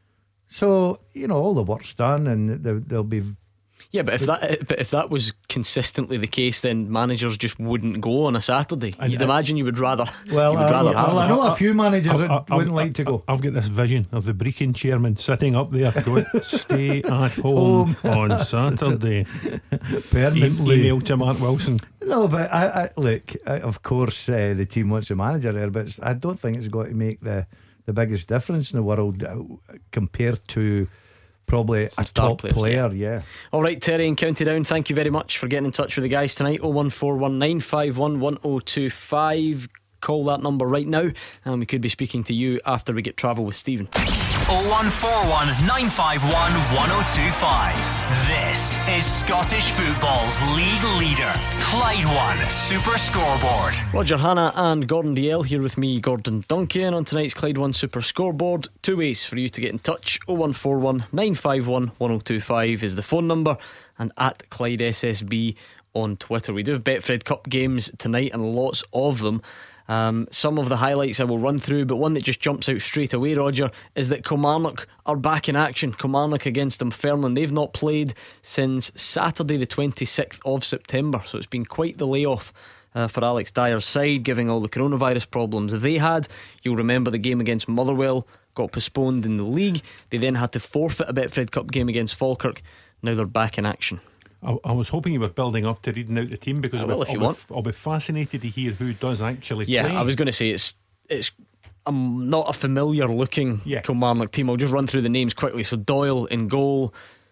So, you know, all the work's done, and there, there'll be. Yeah, but if that but if that was consistently the case, then managers just wouldn't go on a Saturday. And You'd I- imagine you would rather. Well, you would uh, rather well, have I that. know a few managers I- that I- wouldn't I- like to go. I've got this vision of the Brecon chairman sitting up there going, stay at home on Saturday. E- Permanently. email to Mark Wilson. No, but I, I look. I, of course, uh, the team wants a manager there, but it's, I don't think it's going to make the the biggest difference in the world uh, compared to probably Some a star top players, player. Yeah. All right, Terry in County Down, thank you very much for getting in touch with the guys tonight. oh one four one nine five one one oh two five. Call that number right now, and we could be speaking to you after we get travel with Stephen. oh one four one nine five one one oh two five. This is Scottish football's league leader, Clyde One Super Scoreboard. Roger Hanna and Gordon D L here with me, Gordon Duncan, on tonight's Clyde One Super Scoreboard. Two ways for you to get in touch. oh one four one nine five one one oh two five is the phone number, and at Clyde S S B on Twitter. We do have Betfred Cup games tonight, and lots of them. Um, some of the highlights I will run through, but one that just jumps out straight away, Roger, is that Kilmarnock are back in action. Kilmarnock against Dunfermline. They've not played since Saturday the twenty-sixth of September, so it's been quite the layoff uh, for Alex Dyer's side, given all the coronavirus problems they had. You'll remember the game against Motherwell got postponed in the league. They then had to forfeit a Betfred Cup game against Falkirk. Now they're back in action. I, I was hoping you were building up to reading out the team, because I I'll, will be, if you I'll, want. be, I'll be fascinated to hear who does actually Yeah, play. I was going to say it's it's um, not a familiar looking Yeah. Kilmarnock team. I'll just run through the names quickly. So Doyle in goal,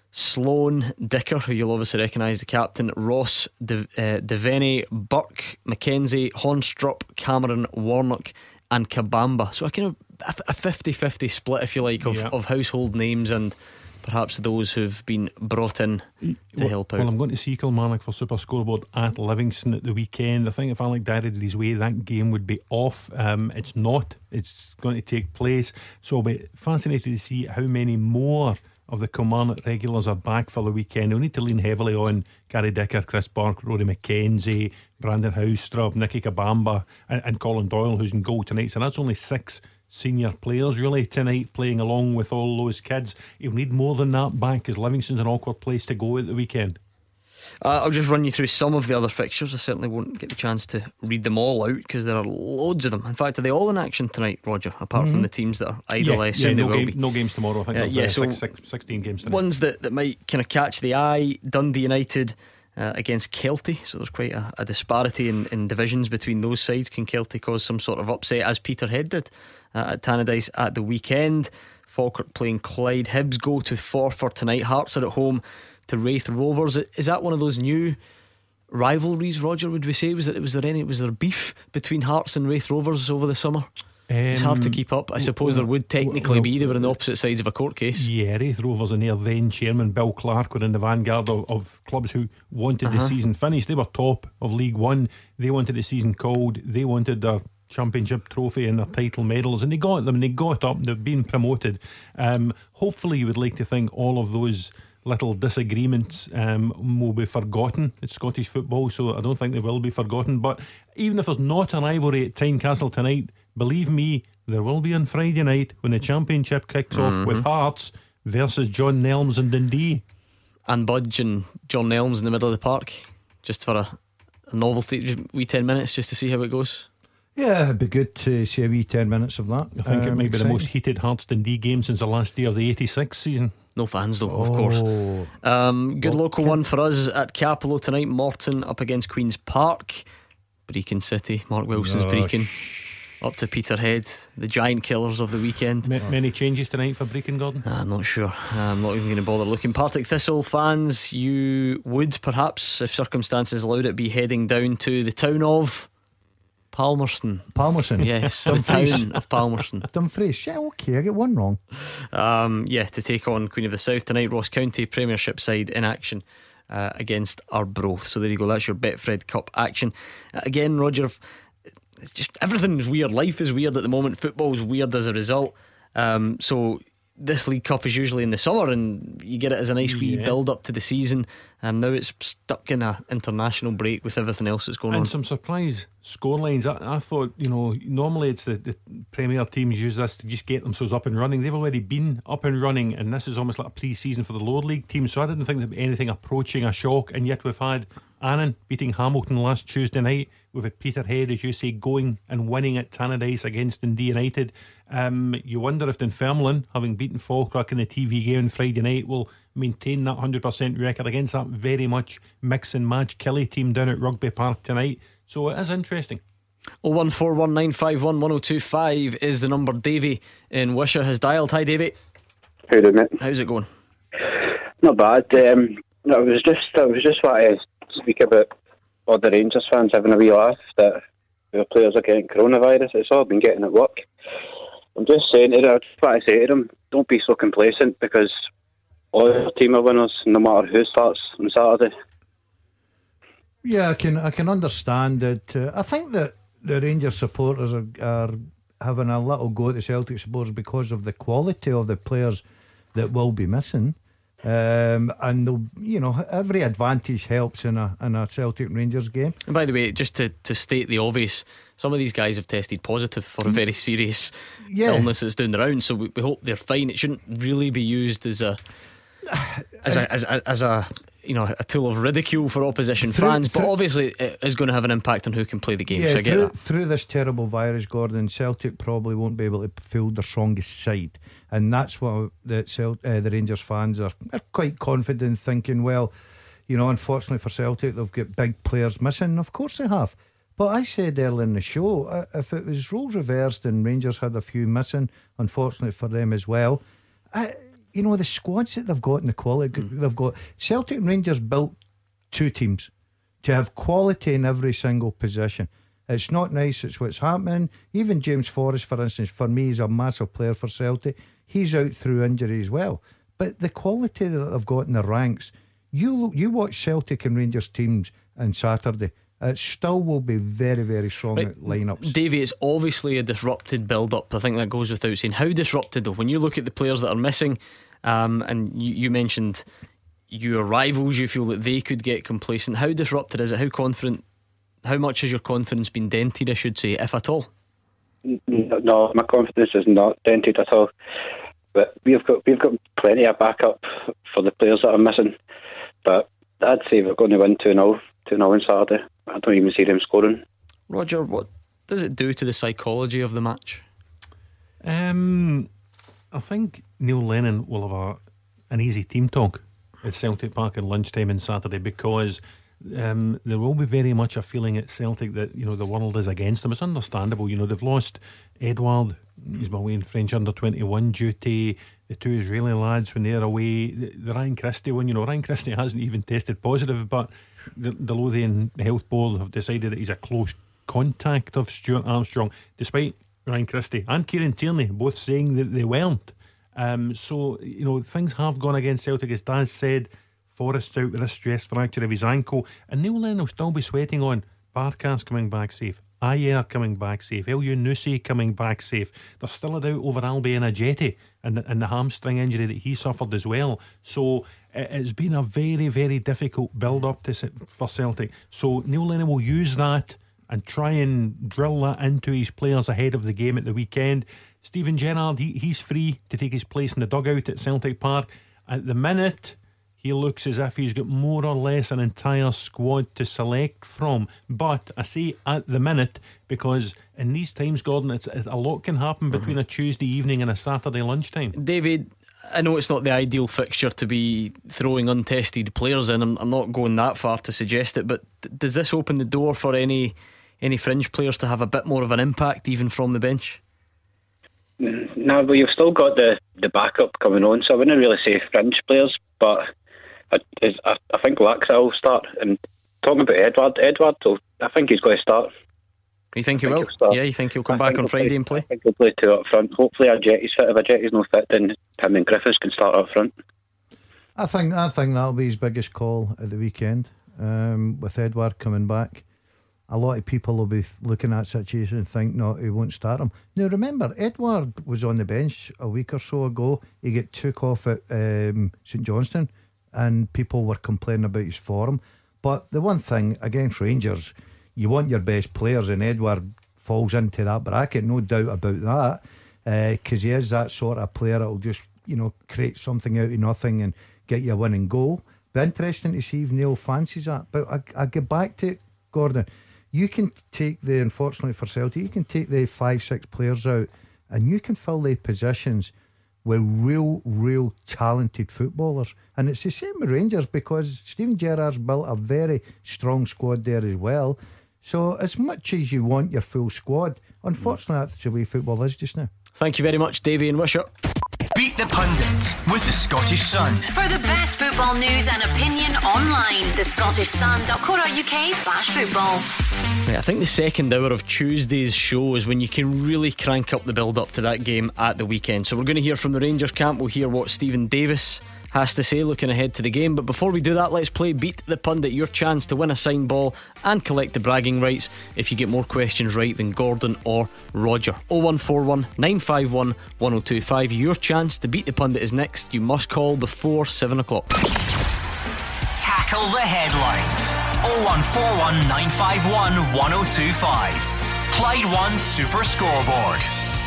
Sloan, Dicker, who you'll obviously recognise, the captain, Ross, De, uh, Devaney, Burke, Mackenzie, Hornstrup, Cameron, Warnock and Kabamba. So a kind of a- a fifty-fifty split, if you like, of, Yeah. of household names and perhaps those who've been brought in to well, help out. Well, I'm going to see Kilmarnock for Super Scoreboard at Livingston at the weekend. I think if Alec Dyer did his way, that game would be off. Um, it's not. It's going to take place. So I'll be fascinated to see how many more of the Kilmarnock regulars are back for the weekend. We'll need to lean heavily on Gary Dicker, Chris Burke, Rory McKenzie, Brandon Housestrup, Nicky Kabamba and, and Colin Doyle, who's in goal tonight. So that's only six senior players really tonight playing along with all those kids. You'll need more than that back, because Livingston's an awkward place to go at the weekend. Uh, I'll just run you through some of the other fixtures. I certainly won't get the chance to read them all out, because there are loads of them. In fact, are they all in action tonight, Roger? Apart from the teams that are idle, I assume yeah, no, they will game, be. no games tomorrow. I think Uh, there's yeah, uh, so six, six, sixteen games tonight. Ones that, that might kind of catch the eye: Dundee United uh, against Kelty. So there's quite a, a disparity in, in divisions between those sides. Can Kelty cause some sort of upset, as Peterhead did uh, at Tannadice at the weekend? Falkirk playing Clyde. Hibs go to Forfar tonight. Hearts are at home to Wraith Rovers. Is that one of those new rivalries, Roger, would we say? Was there, was there any was there beef between Hearts and Wraith Rovers over the summer? It's hard to Um, keep up. I suppose well, there would technically well, be. They were on the opposite sides of a court case. Yeah, Wraith Rovers and their then chairman Bill Clark were in the vanguard of, of clubs who wanted Uh-huh. the season finished. They were top of League One. They wanted the season called. They wanted their championship trophy and their title medals, and they got them. And they got up. They've been promoted. Um, hopefully, you would like to think all of those little disagreements um, will be forgotten in Scottish football. So I don't think they will be forgotten. But even if there's not a rivalry at Tynecastle tonight, believe me, there will be on Friday night when the championship kicks Mm-hmm. off with Hearts versus John Nelms and Dundee. And Budge and John Nelms in the middle of the park, just for a, a novelty, just wee ten minutes just to see how it goes. Yeah, it'd be good to see a wee ten minutes of that. I think it Um, might be the exciting. most heated Hearts Dundee game since the last day of the eighty-six season. No fans though, of course. Oh. Um, good Well, local can- one for us at Capello tonight. Morton up against Queen's Park. Brecon City, Mark Wilson's Oh, Brecon. Up to Peterhead, the giant killers of the weekend. Ma- Many changes tonight for Brecon, Gordon? Nah, I'm not sure. I'm not even going to bother looking. Partick Thistle fans, you would perhaps, if circumstances allowed it, be heading down to the town of Palmerston. Palmerston. Yes, the Dumfries. town of Palmerston. Dumfries. Yeah, okay, I get one wrong. Um, yeah, to take on Queen of the South tonight. Ross County Premiership side in action uh, against Arbroath. So there you go. That's your Betfred Cup action. Uh, again, Roger, it's just everything's weird. Life is weird at the moment. Football's weird as a result. Um, so this League Cup is usually in the summer, and you get it as a nice wee Yeah. build up to the season. And um, now it's stuck in a international break with everything else that's going and on. some surprise scorelines. I, I thought, you know, normally it's the, the Premier teams use this to just get themselves up and running. They've already been up and running, and this is almost like a pre-season for the lower league team. So I didn't think there'd be anything approaching a shock. And yet we've had Annan beating Hamilton last Tuesday night. We've had Peterhead, as you say, going and winning at Tannadice against Dundee United. Um, you wonder if Dunfermline, having beaten Falkirk in the T V game on Friday night, will maintain that one hundred percent record against that very much mix and match Killie team down at Rugby Park tonight. So it is interesting. oh one four one nine five one one oh two five is the number. Davey in Wishaw has dialed. Hi Davey. How do you, mate? How's it going? Not bad. Um, no, it was just I was just wanting to speak about all the Rangers fans having a wee laugh that their players are getting coronavirus. It's all been getting at work. I'm just saying to them, I just want to say to them, don't be so complacent, because all your team are winners, no matter who starts on Saturday. Yeah, I can I can understand it. Uh, I think that the Rangers supporters are, are having a little go at the Celtic supporters because of the quality of the players that will be missing. Um, and they'll- you know, every advantage helps in a in a Celtic Rangers game. And by the way, just to, to state the obvious, some of these guys have tested positive for a very serious Yeah. illness that's doing the round, so we, we hope they're fine. It shouldn't really be used as a as a as a, as a you know a tool of ridicule for opposition Through- fans, but through- obviously it is going to have an impact on who can play the game. Yeah, so I get through, that. through this terrible virus, Gordon, Celtic probably won't be able to field their strongest side, and that's what the Celt- uh, the Rangers fans are, are quite confident, thinking, well, you know, unfortunately for Celtic, they've got big players missing. Of course they have. But I said earlier in the show, uh, if it was roles reversed and Rangers had a few missing, unfortunately for them as well, I, you know, the squads that they've got and the quality they've got, Celtic and Rangers built two teams to have quality in every single position. It's not nice, it's what's happening. Even James Forrest, for instance, for me, is a massive player for Celtic. He's out through injury as well. But the quality that they've got in the ranks, you you watch Celtic and Rangers teams on Saturday, it still will be very, very strong Right. lineups. Davey, it's obviously a disrupted build-up. I think that goes without saying. How disrupted though? When you look at the players that are missing, um, and you, you mentioned your rivals, you feel that they could get complacent. How disrupted is it? How confident? How much has your confidence been dented, I should say, if at all? No, my confidence is not dented at all. But we've got we've got plenty of backup for the players that are missing. But I'd say we're going to win two nil two nil on Saturday. I don't even see them scoring. Roger, what does it do to the psychology of the match? Um, I think Neil Lennon will have a, an easy team talk at Celtic Park at lunchtime on Saturday, because um, there will be very much a feeling at Celtic that, you know, the world is against them. It's understandable. You know, they've lost Edward, he's been away in French under twenty-one duty, the two Israeli lads when they're away, the, the Ryan Christie one. You know, Ryan Christie hasn't even tested positive, but the, the Lothian Health Board have decided that he's a close contact of Stuart Armstrong, despite Ryan Christie and Kieran Tierney both saying that they weren't. Um, so, you know, things have gone against Celtic, as Daz said. Forrest's out with a stress fracture of his ankle, and Neil Lennon will still be sweating on Barkas coming back safe, Ayer coming back safe, El Yunusi coming back safe. There's still a doubt over Albion Ajeti and, and the hamstring injury that he suffered as well. So it, it's been a very, very difficult build up to for Celtic. So Neil Lennon will use that and try and drill that into his players ahead of the game at the weekend. Stephen Gerrard, he, he's free to take his place in the dugout at Celtic Park. At the minute, he looks as if he's got more or less an entire squad to select from. But I say at the minute, because in these times, Gordon, it's, a lot can happen between a Tuesday evening and a Saturday lunchtime. David, I know it's not the ideal fixture to be throwing untested players in. I'm, I'm not going that far to suggest it, but d- does this open the door for any any fringe players to have a bit more of an impact, even from the bench? No, but you've still got the, the backup coming on, so I wouldn't really say fringe players, but I, I, I think Laxa will start. And talking about Edward, Edward, I think he's going to start. You think he I will? think he'll start. Yeah, you think he'll come I back think on he'll Friday play, and play? I think he'll play two up front. Hopefully our Jetty's fit. If our Jetty's not fit, then him and Griffiths can start up front. I think I think that'll be his biggest call at the weekend, um, with Edward coming back. a lot of people will be looking at that situation and think, no, he won't start him. Now remember, Edouard was on the bench a week or so ago. He got took off at um, St Johnstone, and people were complaining about his form. But the one thing against Rangers, you want your best players, and Edouard falls into that bracket, no doubt about that, because uh, he is that sort of player that'll just, you know, create something out of nothing and get you a winning goal. Be interesting to see if Neil fancies that. But I, I get back to it, Gordon. You can take the, unfortunately for Celtic, you can take the five, six players out, and you can fill the positions with real, real talented footballers. And it's the same with Rangers, because Steven Gerrard's built a very strong squad there as well. So as much as you want your full squad, unfortunately that's the way football is just now. Thank you very much, Davey and Wisher. Beat the Pundit with the Scottish Sun. For the best football news and opinion online, the scottish sun dot co dot uk slash football. Right, I think the second hour of Tuesday's show is when you can really crank up the build up to that game at the weekend. So we're going to hear from the Rangers camp. We'll hear what Stephen Davis has to say looking ahead to the game. But before we do that, let's play Beat the Pundit, your chance to win a signed ball and collect the bragging rights if you get more questions right than Gordon or Roger. oh one four one, nine five one, one oh two five. Your chance to beat the pundit is next. You must call before seven o'clock. Tackle the headlines. oh one four one, nine five one, one oh two five. Clyde One Super Scoreboard.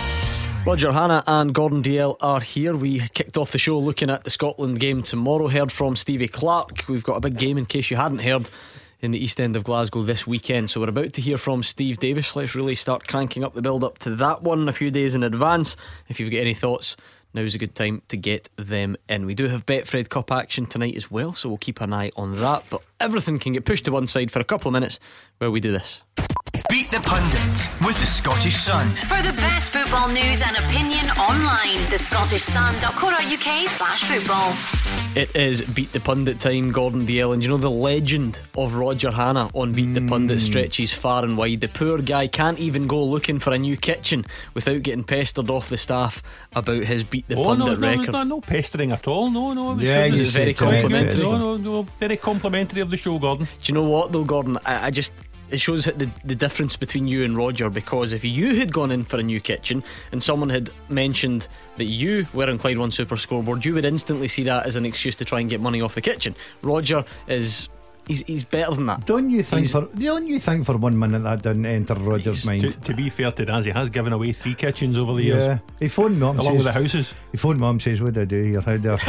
Roger Hannah and Gordon D L are here. We kicked off the show looking at the Scotland game tomorrow. Heard from Stevie Clark. We've got a big game, in case you hadn't heard, in the East End of Glasgow this weekend. So we're about to hear from Steve Davis. Let's really start cranking up the build up to that one a few days in advance. If you've got any thoughts, now's a good time to get them in. We do have Betfred Cup action tonight as well, so we'll keep an eye on that. But everything can get pushed to one side for a couple of minutes where we do this. Beat the Pundit with the Scottish Sun. For the best football news and opinion online, the scottish sun dot co dot uk slash football. It is Beat the Pundit time, Gordon D L. And you know, the legend of Roger Hannah on Beat the Pundit stretches far and wide. The poor guy can't even go looking for a new kitchen without getting pestered off the staff about his Beat the oh, Pundit no, record. No, no, no pestering at all. No, no, it was, yeah, it was you very complimentary. No, no, no, very complimentary of the show, Gordon. Do you know what though, Gordon? I, I just it shows the, the difference between you and Roger, because if you had gone in for a new kitchen and someone had mentioned that you were on Clyde One Super Scoreboard, you would instantly see that as an excuse to try and get money off the kitchen. Roger is he's, he's better than that. Don't you think he's, for don't you think for one minute that didn't enter Roger's mind? To, to be fair to Daz, he has given away three kitchens over the yeah. years. He phoned me up and along says, with the houses. He phoned me up and says, what do I do here? How do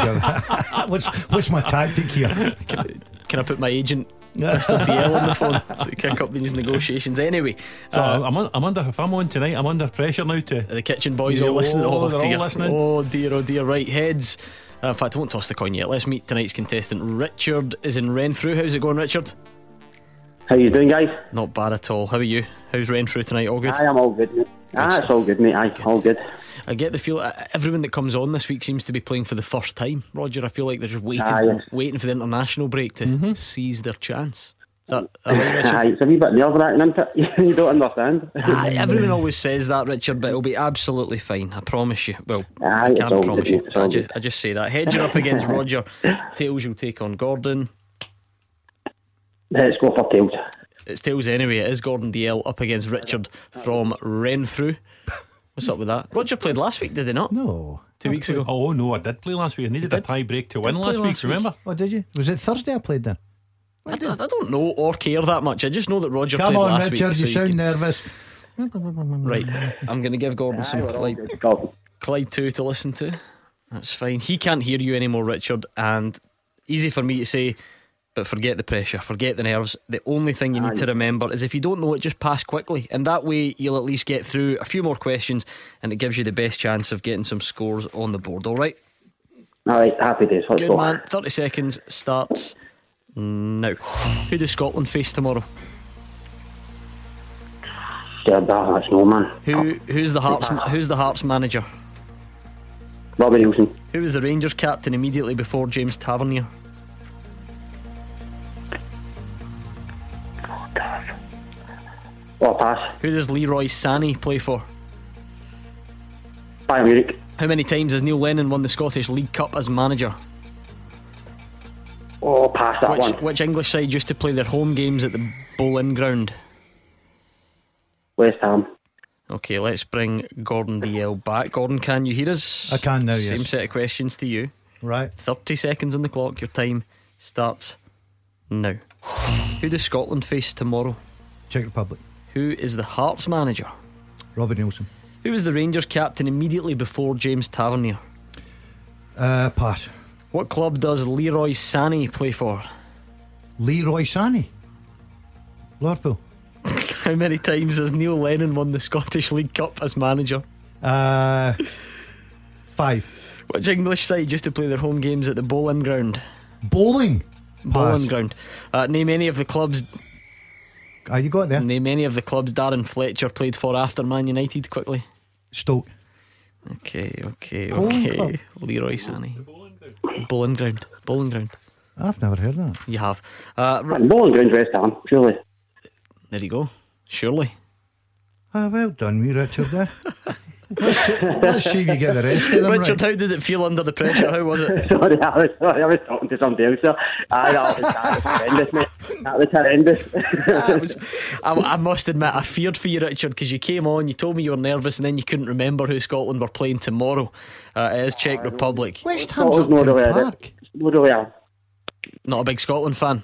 I what's, what's my tactic here? Can I, can I put my agent Mister D L on the phone to kick up these negotiations? Anyway, so uh, I'm, un, I'm under if I'm on tonight, I'm under pressure now to the kitchen boys yeah, all listening. Oh, oh, they're dear. all listening. Oh dear, oh dear. Right, heads. Uh, in fact, I won't toss the coin yet. Let's meet tonight's contestant. Richard is in Renfrew. How's it going, Richard? How you doing, guys? Not bad at all. How are you? How's Renfrew tonight? All good? I am all good, mate. Ah, stuff. it's all good, mate. Aye, Good. all good. I get the feel uh, everyone that comes on this week seems to be playing for the first time. Roger, I feel like they're just waiting, Ah, yes. waiting for the international break to Mm-hmm. seize their chance. Is that, that right, Richard? Aye, it's a wee bit nerve-wracking, isn't it? You don't understand. Aye, everyone always says that, Richard, but it'll be absolutely fine. I promise you. Well, Aye, I it's can't all promise good, you. it's all I just, good. I just say that. Heads are up against Roger. Tails you'll take on Gordon. Let's go for tails. It's tails anyway. It is Gordon D L up against Richard from Renfrew. What's up with that? Roger played last week, did he not? No. Two weeks ago. Oh no, I did play last week. I needed a tie break to win Did last play week, last week. remember? Oh, did you? Was it Thursday I played then? I, d- I don't know or care that much. I just know that Roger Come played on, last Richard, week. you so sound can- nervous. Right, I'm going to give Gordon some Clyde, Go. Clyde two to listen to. That's fine. He can't hear you anymore, Richard, and easy for me to say, but forget the pressure, forget the nerves. The only thing you need Aye. to remember is if you don't know it, just pass quickly, and that way you'll at least get through a few more questions, and it gives you the best chance of getting some scores on the board. Alright? Alright, happy days. Let's Good go. man. thirty seconds starts now. Who does Scotland face tomorrow? Yeah, that's no, man. Who Who's the Hearts Who's the Hearts manager? Robbie Nielsen. Who was the Rangers captain immediately before James Tavernier? Oh, pass. Who does Leroy Sané play for? Bayern Munich. How many times has Neil Lennon won the Scottish League Cup as manager? Oh, pass that Which, one. which English side used to play their home games at the Boleyn Ground? West Ham. Okay, let's bring Gordon D L back. Gordon, can you hear us? I can now, Same yes. set of questions to you. Right. thirty seconds on the clock. Your time starts now. Who does Scotland face tomorrow? Czech Republic. Who is the Hearts manager? Robbie Nielsen. Who was the Rangers captain immediately before James Tavernier? Uh, pass. What club does Leroy Sané play for? Leroy Sané. Liverpool. How many times has Neil Lennon won the Scottish League Cup as manager? Uh, five. Which English side used to play their home games at the Bowling Ground? Bowling. Bowling Pass. Ground. Uh, name any of the clubs. Ah, you got there. Name any of the clubs Darren Fletcher played for after Man United. Quickly. Stoke. Okay, okay, Bowling okay. club. Leroy Sané. Bowling Ground. Bowling Ground. I've never heard that. You have. Uh, r- Bowling Ground, West Ham, surely. there you go. Surely. Ah, well done, me, Richard. There. let's, see, let's see if you get the rest of them Richard, right. how did it feel under the pressure? How was it? sorry, I was, sorry, I was talking to somebody else. So. Aye, that was, that was horrendous, mate. That was horrendous. That was, I, I must admit, I feared for you, Richard, because you came on, you told me you were nervous, and then you couldn't remember who Scotland were playing tomorrow. Uh, it is Czech Republic. West That Ham's was up not in really, Park. not really a, Not a big Scotland fan.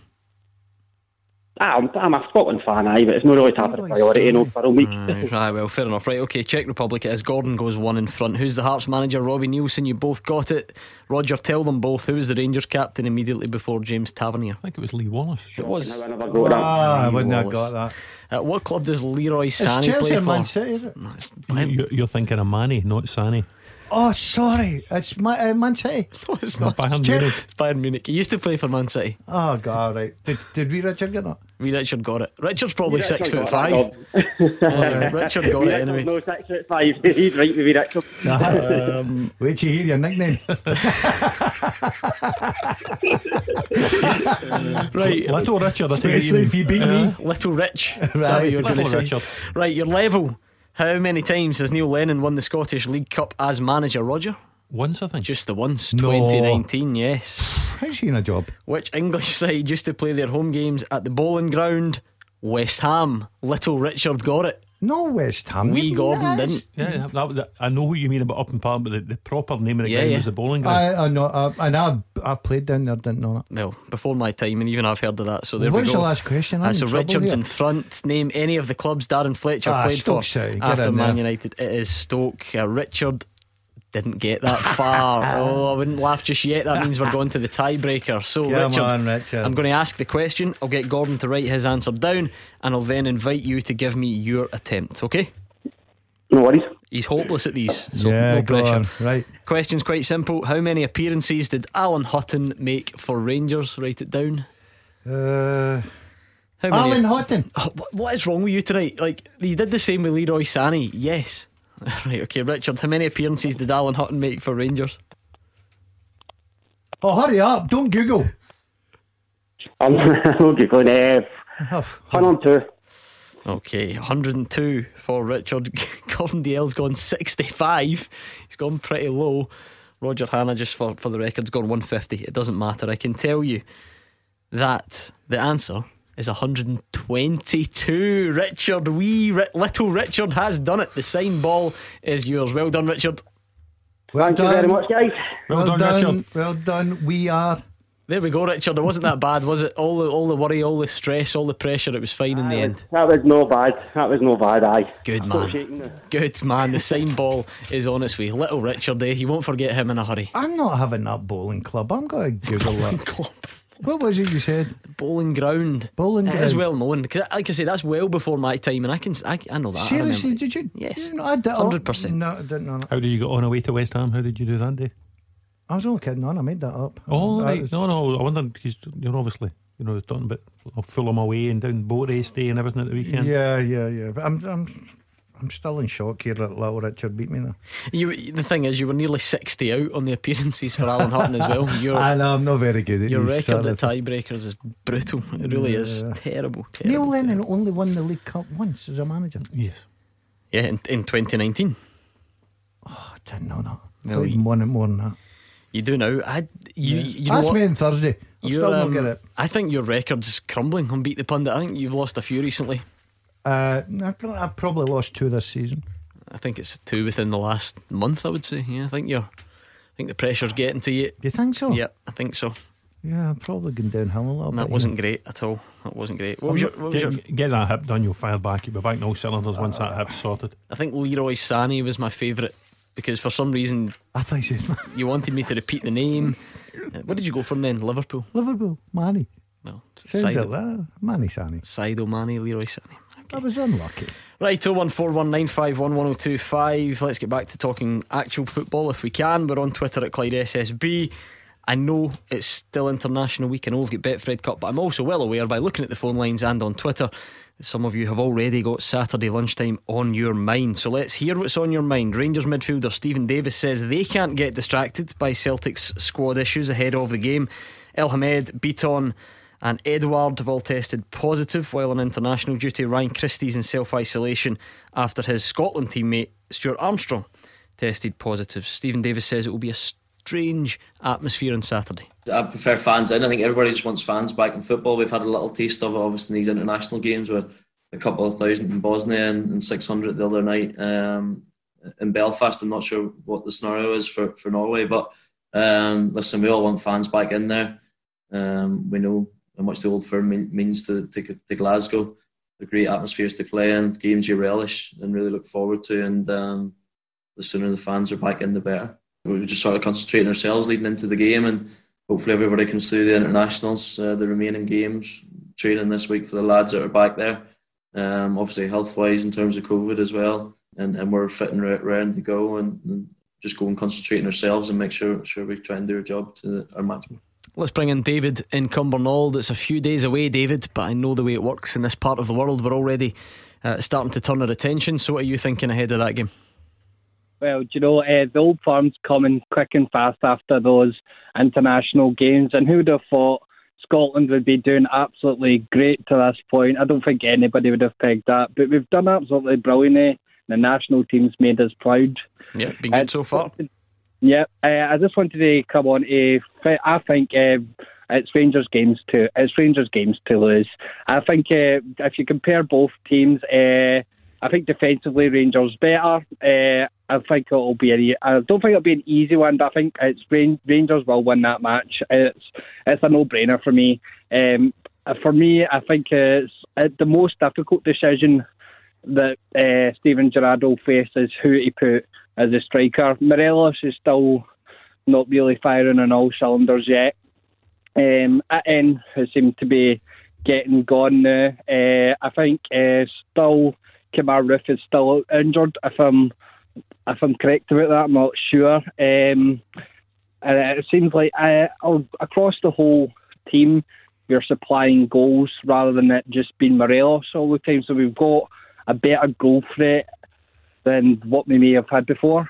ah, I'm, I'm a Scotland fan, aye, but it's not really top of the priority, you know, for a week. Right, right, well, fair enough. Right, okay, Czech Republic it is. Gordon goes one in front. Who's the Hearts manager? Robbie Nielsen. You both got it. Roger, tell them both. Who was the Rangers captain immediately before James Tavernier? I think it was Lee Wallace. It was. I never got that. Ah, I wouldn't have Wallace. got that. Uh, what club does Leroy It's Sané Chelsea play and for? Man City, is it? No, it's- You- You're thinking of Manny, not Sani. Oh, sorry. It's my, uh, Man City. No, it's No, not. Bayern Chelsea. Munich. It's Bayern Munich. He used to play for Man City. Oh, God, right. Did, did we, Richard, get that? We Richard got it. Richard's probably Richard six got foot that, five. Uh, Richard got it anyway. No, six foot five. He's right with me, Richard. Um, Wait till you hear your nickname. right, Little Richard, I think. Especially if you beat me. Little Rich. Is that Right. what you were going to Little say? Richard. Right, you're level. How many times has Neil Lennon won the Scottish League Cup as manager, Roger? Once, I think. Just the once. No. twenty nineteen, yes. How's he in a job? Which English side used to play their home games at the Bowling Ground? West Ham. Little Richard got it. No, West Ham. Wee You- Gordon Yes. didn't. Yeah, that, that, I know what you mean about Up and Park, but the, the proper name of the Yeah, ground yeah. was the Bowling Ground. I, I know, I, and I've, I've played down there, didn't know that. Well, before my time, and even I've heard of that. So there What's we go. the last question? I'm Uh, in so trouble Richard's here. in front. Name any of the clubs Darren Fletcher Ah, played Stoke for City. Get after in Man there. United. It is Stoke. Uh, Richard didn't get that far. Oh, I wouldn't laugh just yet. That means we're going to the tiebreaker. So Come Richard, on, Richard. I'm going to ask the question. I'll get Gordon to write his answer down, and I'll then invite you to give me your attempt. Okay? No worries. He's hopeless at these, so yeah, no go pressure. on. Right. Question's quite simple. How many appearances did Alan Hutton make for Rangers? Write it down. Uh, How many? Alan Hutton. Oh, what- what is wrong with you tonight? Like, you did the same with Leroy Sané. Yes. Right, okay, Richard, how many appearances did Alan Hutton make for Rangers? Oh, hurry up. Don't Google. I'm okay, going uh, Oh, one on two. Okay, one hundred two for Richard. Gordon D L's gone sixty-five. He's gone pretty low. Roger Hanna, just for, for the record's gone one fifty. It doesn't matter. I can tell you that the answer is one hundred twenty-two. Richard, wee ri- little Richard has done it. The sign ball is yours. Well done, Richard. well Thank done. you very much, guys. Well done, Richard. Well done. We are. There we go, Richard. It wasn't that bad, was it? All the all the worry, all the stress, all the pressure. It was fine in the end. That was no bad. That was no bad, aye. Good Stop man. shaking now. Good man. The sign ball is on its way. Little Richard, eh? You won't forget him in a hurry. I'm not having that bowling club. I'm going to Google that. Club. What was it you said? Bowling ground. Bowling It is ground. well known. Because, like I say, that's well before my time, and I can, I, I know that. I Seriously, remember. did you? Yes. You know, I did, one hundred percent. No, I didn't know that. How did you get on away to West Ham? How did you do that day? I was only kidding on. I made that up. Oh, That right. was- No, no. I wonder because you're obviously, you know, talking about Fulham away and down boat race day and everything at the weekend. Yeah, yeah, yeah. But I'm, I'm, I'm still in shock here that little Richard beat me now. You, the thing is, you were nearly sixty out on the appearances for Alan Hutton as well. Your, I know I'm not very good at your these record sort at of- tiebreakers is brutal. It really is Yeah. terrible. terrible Neil Lennon terrible. only won the League Cup once as a manager. Yes. Yeah, in, in twenty nineteen. Oh, I didn't know that. Well, Well, you- won it more than that. You do now. I, you, you know Ask what? me on Thursday. I'll You're, still not um, get it. I think your record's crumbling on Beat the Pundit. I think you've lost a few recently. Uh, I've probably lost two this season. I think it's two within the last month, I would say. Yeah, I think you're I think the pressure's getting to you. You think so? Yeah, I think so. Yeah, I've probably gone downhill a little and bit. That wasn't great at all. That wasn't great. What was your, what was get, your... get that hip done, you'll fire back. You'll be back in all cylinders once uh, that hip's sorted. I think Leroy Sané was my favourite, because for some reason I thought you, you wanted me to repeat the name. Uh, what did you go from then? Liverpool? Liverpool, Manny. No, Sadio that. Manny Sané. Sadio Mane, Leroy Sané. Okay. I was unlucky. Right, oh one four one nine five one one oh two five. Let's get back to talking actual football if we can. We're on Twitter at Clyde S S B. I know it's still International Week. I know we've got Betfred Cup, but I'm also well aware by looking at the phone lines and on Twitter that some of you have already got Saturday lunchtime on your mind. So let's hear what's on your mind. Rangers midfielder Stephen Davis says they can't get distracted by Celtic's squad issues ahead of the game. El Hamed, Beaton and Edouard have all tested positive while on international duty. Ryan Christie's in self-isolation after his Scotland teammate Stuart Armstrong tested positive. Stephen Davis says it will be a strange atmosphere on Saturday. I prefer fans in. I think everybody just wants fans back in football. We've had a little taste of it obviously in these international games with a couple of thousand in Bosnia and, and six hundred the other night um, in Belfast. I'm not sure what the scenario is for, for Norway, but um, listen, we all want fans back in there. Um, we know how much the Old Firm mean, means to, to, to Glasgow. The great atmospheres to play in, games you relish and really look forward to, and um, the sooner the fans are back in, the better. We're just sort of concentrating ourselves leading into the game, and hopefully everybody can do the internationals, uh, the remaining games, training this week for the lads that are back there. Um, obviously health-wise in terms of COVID as well, and, and we're fit and ready to go, and, and just go and concentrate on ourselves and make sure sure we try and do our job to our maximum. Let's bring in David in Cumbernauld. It's a few days away, David, but I know the way it works in this part of the world. We're already uh, starting to turn our attention. So what are you thinking ahead of that game? Well, do you know, uh, the Old Firm's coming quick and fast after those international games, and who would have thought Scotland would be doing absolutely great to this point? I don't think anybody would have pegged that, but we've done absolutely brilliantly. The national team's made us proud. Yeah, been good uh, so far. Yeah, uh, I just wanted to come on to. I think uh, it's Rangers games to it's Rangers games to lose. I think uh, if you compare both teams, uh, I think defensively Rangers better. Uh, I think it'll be. A, I don't think it'll be an easy one, but I think it's Rangers will win that match. It's it's a no-brainer for me. Um, for me, I think it's the most difficult decision that uh, Steven Gerrard will face is who to put as a striker. Morelos is still not really firing on all cylinders yet. Um, Itten, who seems to be getting gone now. Uh, I think uh, still Kemar Roofe is still injured. If I'm if I'm correct about that, I'm not sure. Um, and it seems like uh, across the whole team, we're supplying goals rather than it just being Morelos all the time. So we've got a better goal threat than what we may have had before.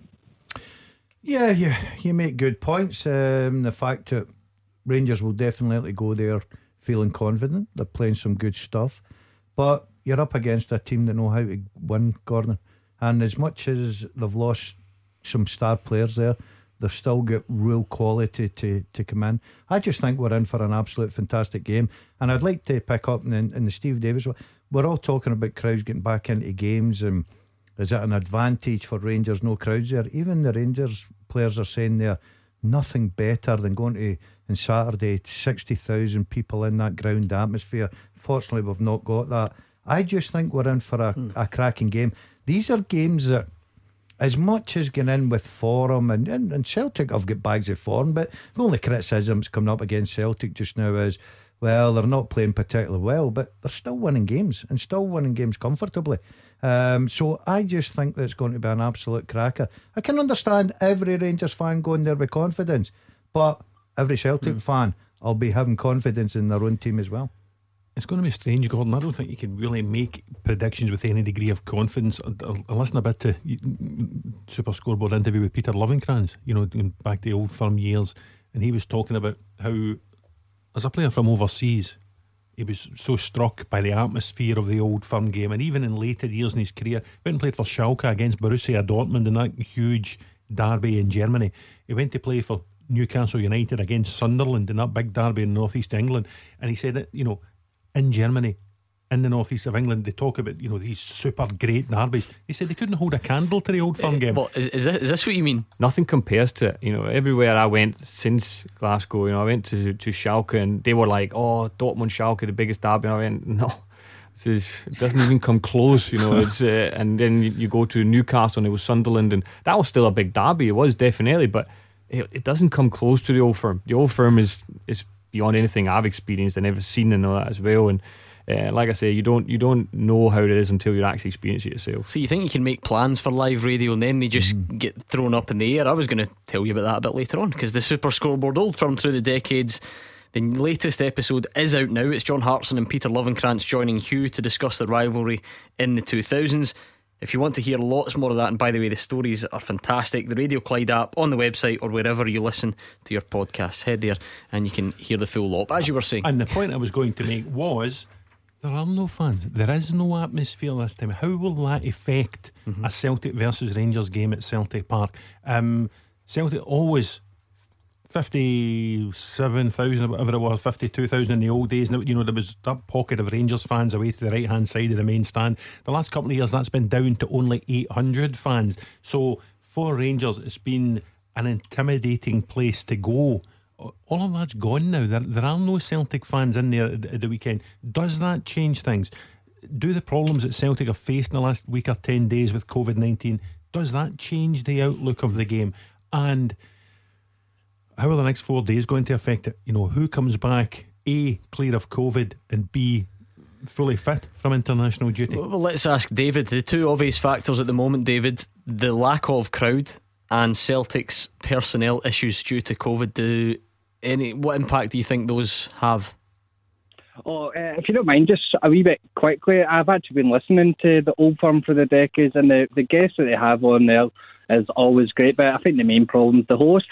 Yeah, you, you make good points. Um, the fact that Rangers will definitely go there feeling confident. They're playing some good stuff. But you're up against a team that know how to win, Gordon. And as much as they've lost some star players there, they've still got real quality to, to come in. I just think we're in for an absolute fantastic game. And I'd like to pick up in, in the Steve Davis. We're all talking about crowds getting back into games, and is it an advantage for Rangers no crowds there? Even the Rangers players are saying they're nothing better than going to on Saturday sixty thousand people in that ground atmosphere. Fortunately we've not got that. I just think we're in for a, mm. a cracking game. These are games that, as much as going in with form, and, and, and Celtic have got bags of form, but the only criticisms coming up against Celtic just now is, well, they're not playing particularly well, but they're still winning games and still winning games comfortably. Um, so I just think that it's going to be an absolute cracker. I can understand every Rangers fan going there with confidence, but every Celtic mm. fan will be having confidence in their own team as well. It's going to be strange, Gordon. I don't think you can really make predictions with any degree of confidence. I, I listened a bit to Super Scoreboard interview with Peter Lovenkrands, you know, back to the Old Firm years, and he was talking about how, as a player from overseas, he was so struck by the atmosphere of the Old Firm game, and even in later years in his career, went and played for Schalke against Borussia Dortmund in that huge derby in Germany. He went to play for Newcastle United against Sunderland in that big derby in North East England, and he said that, you know, in Germany, in the northeast of England, they talk about, you know, these super great derbies. They said they couldn't hold a candle to the Old Firm game. What is, is, this, is this what you mean? Nothing compares to it. You know, everywhere I went since Glasgow, you know, I went to, to Schalke and they were like, oh, Dortmund Schalke, the biggest derby. And I went, no, this is, it doesn't even come close, you know. It's uh, and then you, you go to Newcastle and it was Sunderland, and that was still a big derby. It was definitely, but it, it doesn't come close to the Old Firm. The Old Firm is is beyond anything I've experienced and ever seen and all that as well. And Uh, like I say, you don't you don't know how it is until you actually experience it yourself. So you think you can make plans for live radio and then they just mm. get thrown up in the air? I was going to tell you about that a bit later on, because the Super Scoreboard, Old Firm through the decades, the latest episode is out now. It's John Hartson and Peter Lovencrantz joining Hugh to discuss the rivalry in the two thousands. If you want to hear lots more of that, and by the way, the stories are fantastic, the Radio Clyde app on the website or wherever you listen to your podcasts, head there and you can hear the full lot. As you were saying, and the point I was going to make was, there are no fans. There is no atmosphere this time. How will that affect mm-hmm. a Celtic versus Rangers game at Celtic Park? Um, Celtic always fifty-seven thousand, whatever it was, fifty-two thousand in the old days. Now, you know, there was that pocket of Rangers fans away to the right hand side of the main stand. The last couple of years, that's been down to only eight hundred fans. So for Rangers, it's been an intimidating place to go. All of that's gone now. There, there are no Celtic fans in there at the weekend. Does that change things? Do the problems that Celtic have faced in the last week or ten days with COVID nineteen, does that change the outlook of the game? And how are the next four days going to affect it? You know, who comes back A, clear of COVID, and B, fully fit from international duty? Well, let's ask David. The two obvious factors at the moment, David, the lack of crowd and Celtic's personnel issues due to COVID. Do any what impact do you think those have? Oh, uh, if you don't mind, just a wee bit quickly, I've actually been listening to the Old Firm for the decades, and the, the guests that they have on there is always great, but I think the main problem is the host.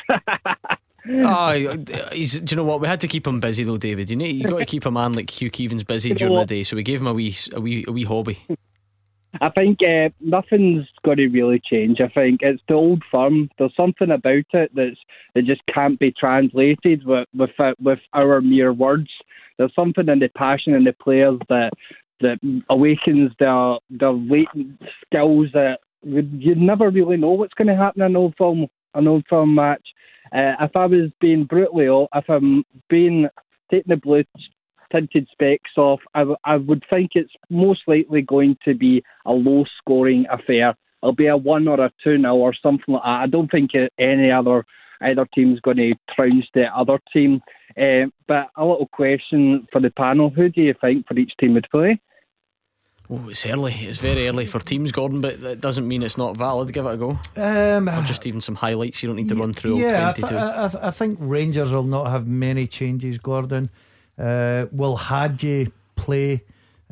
Oh, he's, do you know what? We had to keep him busy though, David. You know, you got to keep a man like Hugh Keevins busy you during the day, so we gave him a wee, a wee, a wee hobby. I think uh, nothing's going to really change. I think it's the Old Firm. There's something about it that's that just can't be translated with with, with our mere words. There's something in the passion in the players that that awakens their their latent skills that you never really know what's going to happen in an Old Firm an Old Firm match. Uh, if I was being brutally, if I'm being taking the blue tinted specs off, I, w- I would think it's most likely going to be a low scoring affair. It'll be a one or a two nil or something like that. I don't think any other either team's going to trounce the other team. Uh, but a little question for the panel: who do you think for each team would play? Oh, it's early. It's very early for teams, Gordon, but that doesn't mean it's not valid. Give it a go. Um, or just even some highlights. You don't need to run through yeah, all twenty-two. I, th- I, I think Rangers will not have many changes, Gordon. Uh, will Hadji play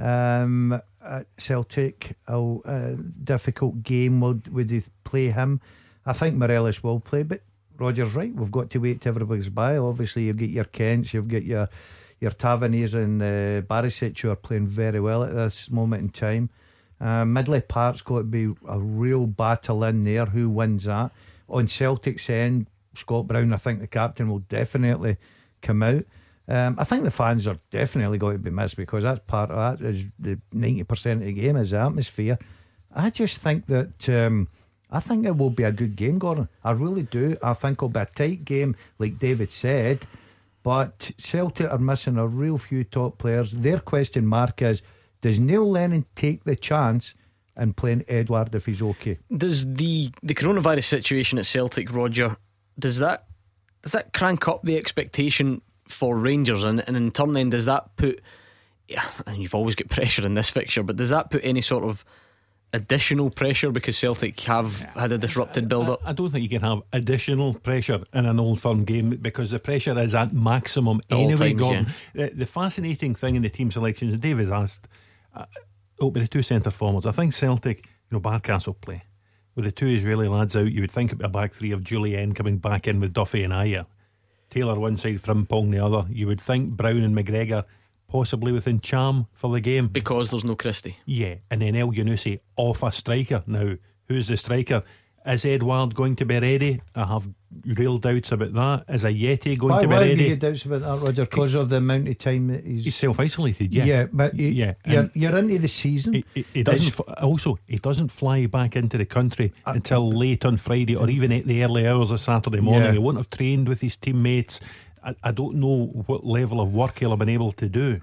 um, at Celtic? A uh, difficult game. Would, would he play him? I think Morelos will play, but Roger's right. We've got to wait till everybody's by. Obviously, you've got your Kents, you've got your your Taverniers and uh, Barisic, who are playing very well at this moment in time. Uh, Midley Park's got to be a real battle in there. Who wins that? On Celtic's end, Scott Brown, I think the captain, will definitely come out. Um, I think the fans are definitely going to be missed, because that's part of that. Is the ninety percent of the game is the atmosphere. I just think that um, I think it will be a good game, Gordon. I really do. I think it'll be a tight game, like David said. But Celtic are missing a real few top players. Their question mark is: does Neil Lennon take the chance in playing Edouard if he's okay? Does the the coronavirus situation at Celtic, Roger, does that does that crank up the expectation for Rangers, and, and in turn then does that put, yeah, and you've always got pressure in this fixture, but does that put any sort of additional pressure because Celtic have had a disrupted build-up? I, I don't think you can have additional pressure in an Old Firm game, because the pressure is at maximum at anyway, times, Gordon. Yeah. The, the fascinating thing in the team selections, and David asked, uh, it'll be the two centre forwards. I think Celtic, you know, Barcastle play with the two Israeli lads out. You would think it'd be a back three of Julienne coming back in with Duffy and Ayer, Taylor one side, Frimpong the other. You would think Brown and McGregor possibly within charm for the game, because there's no Christie. Yeah, and then El Yunusi off a striker. Now, who's the striker? Is Edouard going to be ready? I have real doubts about that. Is Ayeti going why, to be why ready? Why have you doubts about that, Roger? Because of the amount of time that he's he's self-isolated. Yeah, yeah, but he, yeah, you're, you're into the season. He, he, he doesn't. F- also, he doesn't fly back into the country uh, until late on Friday, or even at the early hours of Saturday morning. Yeah. He won't have trained with his teammates. I, I don't know what level of work he'll have been able to do.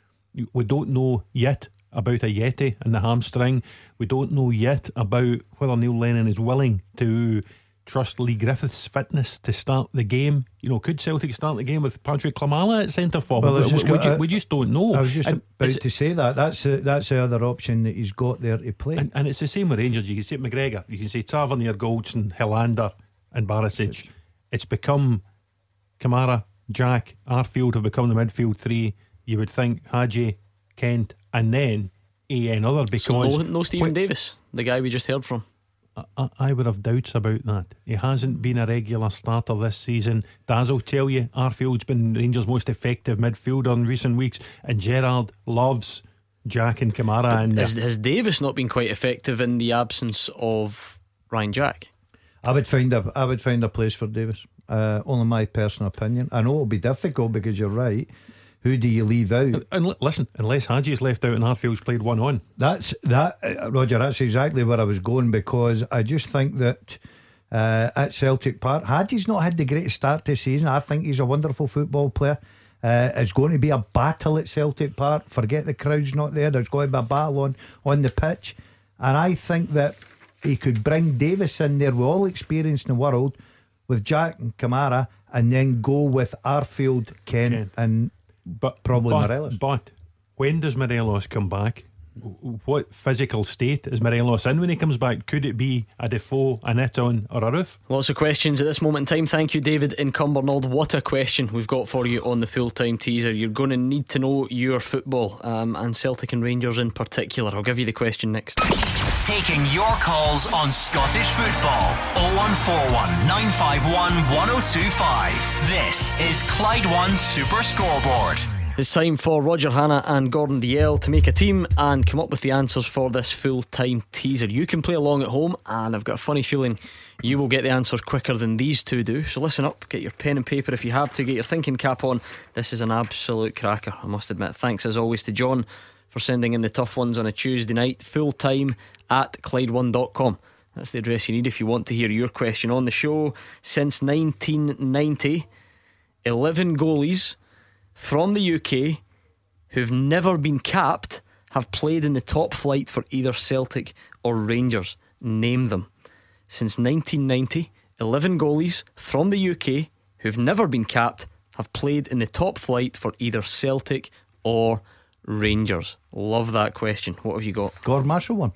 We don't know yet about Ayeti and the hamstring. We don't know yet about whether Neil Lennon is willing to trust Lee Griffiths' fitness to start the game. You know, could Celtic start the game with Patrick Klimala at centre forward? Well, we, we, got, ju- uh, we just don't know. I was just and about to say that. That's a, that's the other option that he's got there to play. And, and it's the same with Rangers. You can say McGregor, you can say Tavernier, Goldson, Hilander, and Barisic. It's become Kamara, Jack, Arfield have become the midfield three. You would think Hadji, Kent, and then A N other, because so no, no Stephen when, Davis, the guy we just heard from. I, I would have doubts about that. He hasn't been a regular starter this season. Daz will tell you Arfield's been Rangers' most effective midfielder in recent weeks, and Gerrard loves Jack and Kamara. But and has, has Davis not been quite effective in the absence of Ryan Jack? I would find a I would find a place for Davis. Uh, only my personal opinion. I know it'll be difficult because you're right. Who do you leave out? And, and listen, unless Hadji's left out and Arfield's played one on. That's that, uh, Roger. That's exactly where I was going, because I just think that uh, at Celtic Park, Hadji's not had the greatest start to the season. I think he's a wonderful football player. Uh, it's going to be a battle at Celtic Park. Forget the crowd's not there. There's going to be a battle on, on the pitch, and I think that he could bring Davis in there with all experience in the world, with Jack and Kamara, and then go with Arfield, Kent, Ken. and. But probably but, Morelos. But when does Morelos come back? What physical state is Morelos in when he comes back? Could it be a Defoe, a Nitton, or a Roof? Lots of questions at this moment in time. Thank you, David in Cumbernauld. What a question we've got for you on the full-time teaser. You're going to need to know your football, um, and Celtic and Rangers in particular. I'll give you the question next. Taking your calls on Scottish football. oh one four one, nine five one, one oh two five. This is Clyde One Super Scoreboard. It's time for Roger Hannah and Gordon Dalziel to make a team and come up with the answers for this full-time teaser. You can play along at home, and I've got a funny feeling you will get the answers quicker than these two do. So listen up, get your pen and paper if you have to, get your thinking cap on. This is an absolute cracker, I must admit. Thanks as always to John for sending in the tough ones on a Tuesday night. Full-time at Clyde one dot com. That's the address you need if you want to hear your question on the show. Since nineteen ninety, eleven goalies from the U K who've never been capped have played in the top flight for either Celtic or Rangers. Name them. Since nineteen ninety, eleven goalies from the U K who've never been capped have played in the top flight for either Celtic or Rangers. Love that question. What have you got? Gord Marshall one.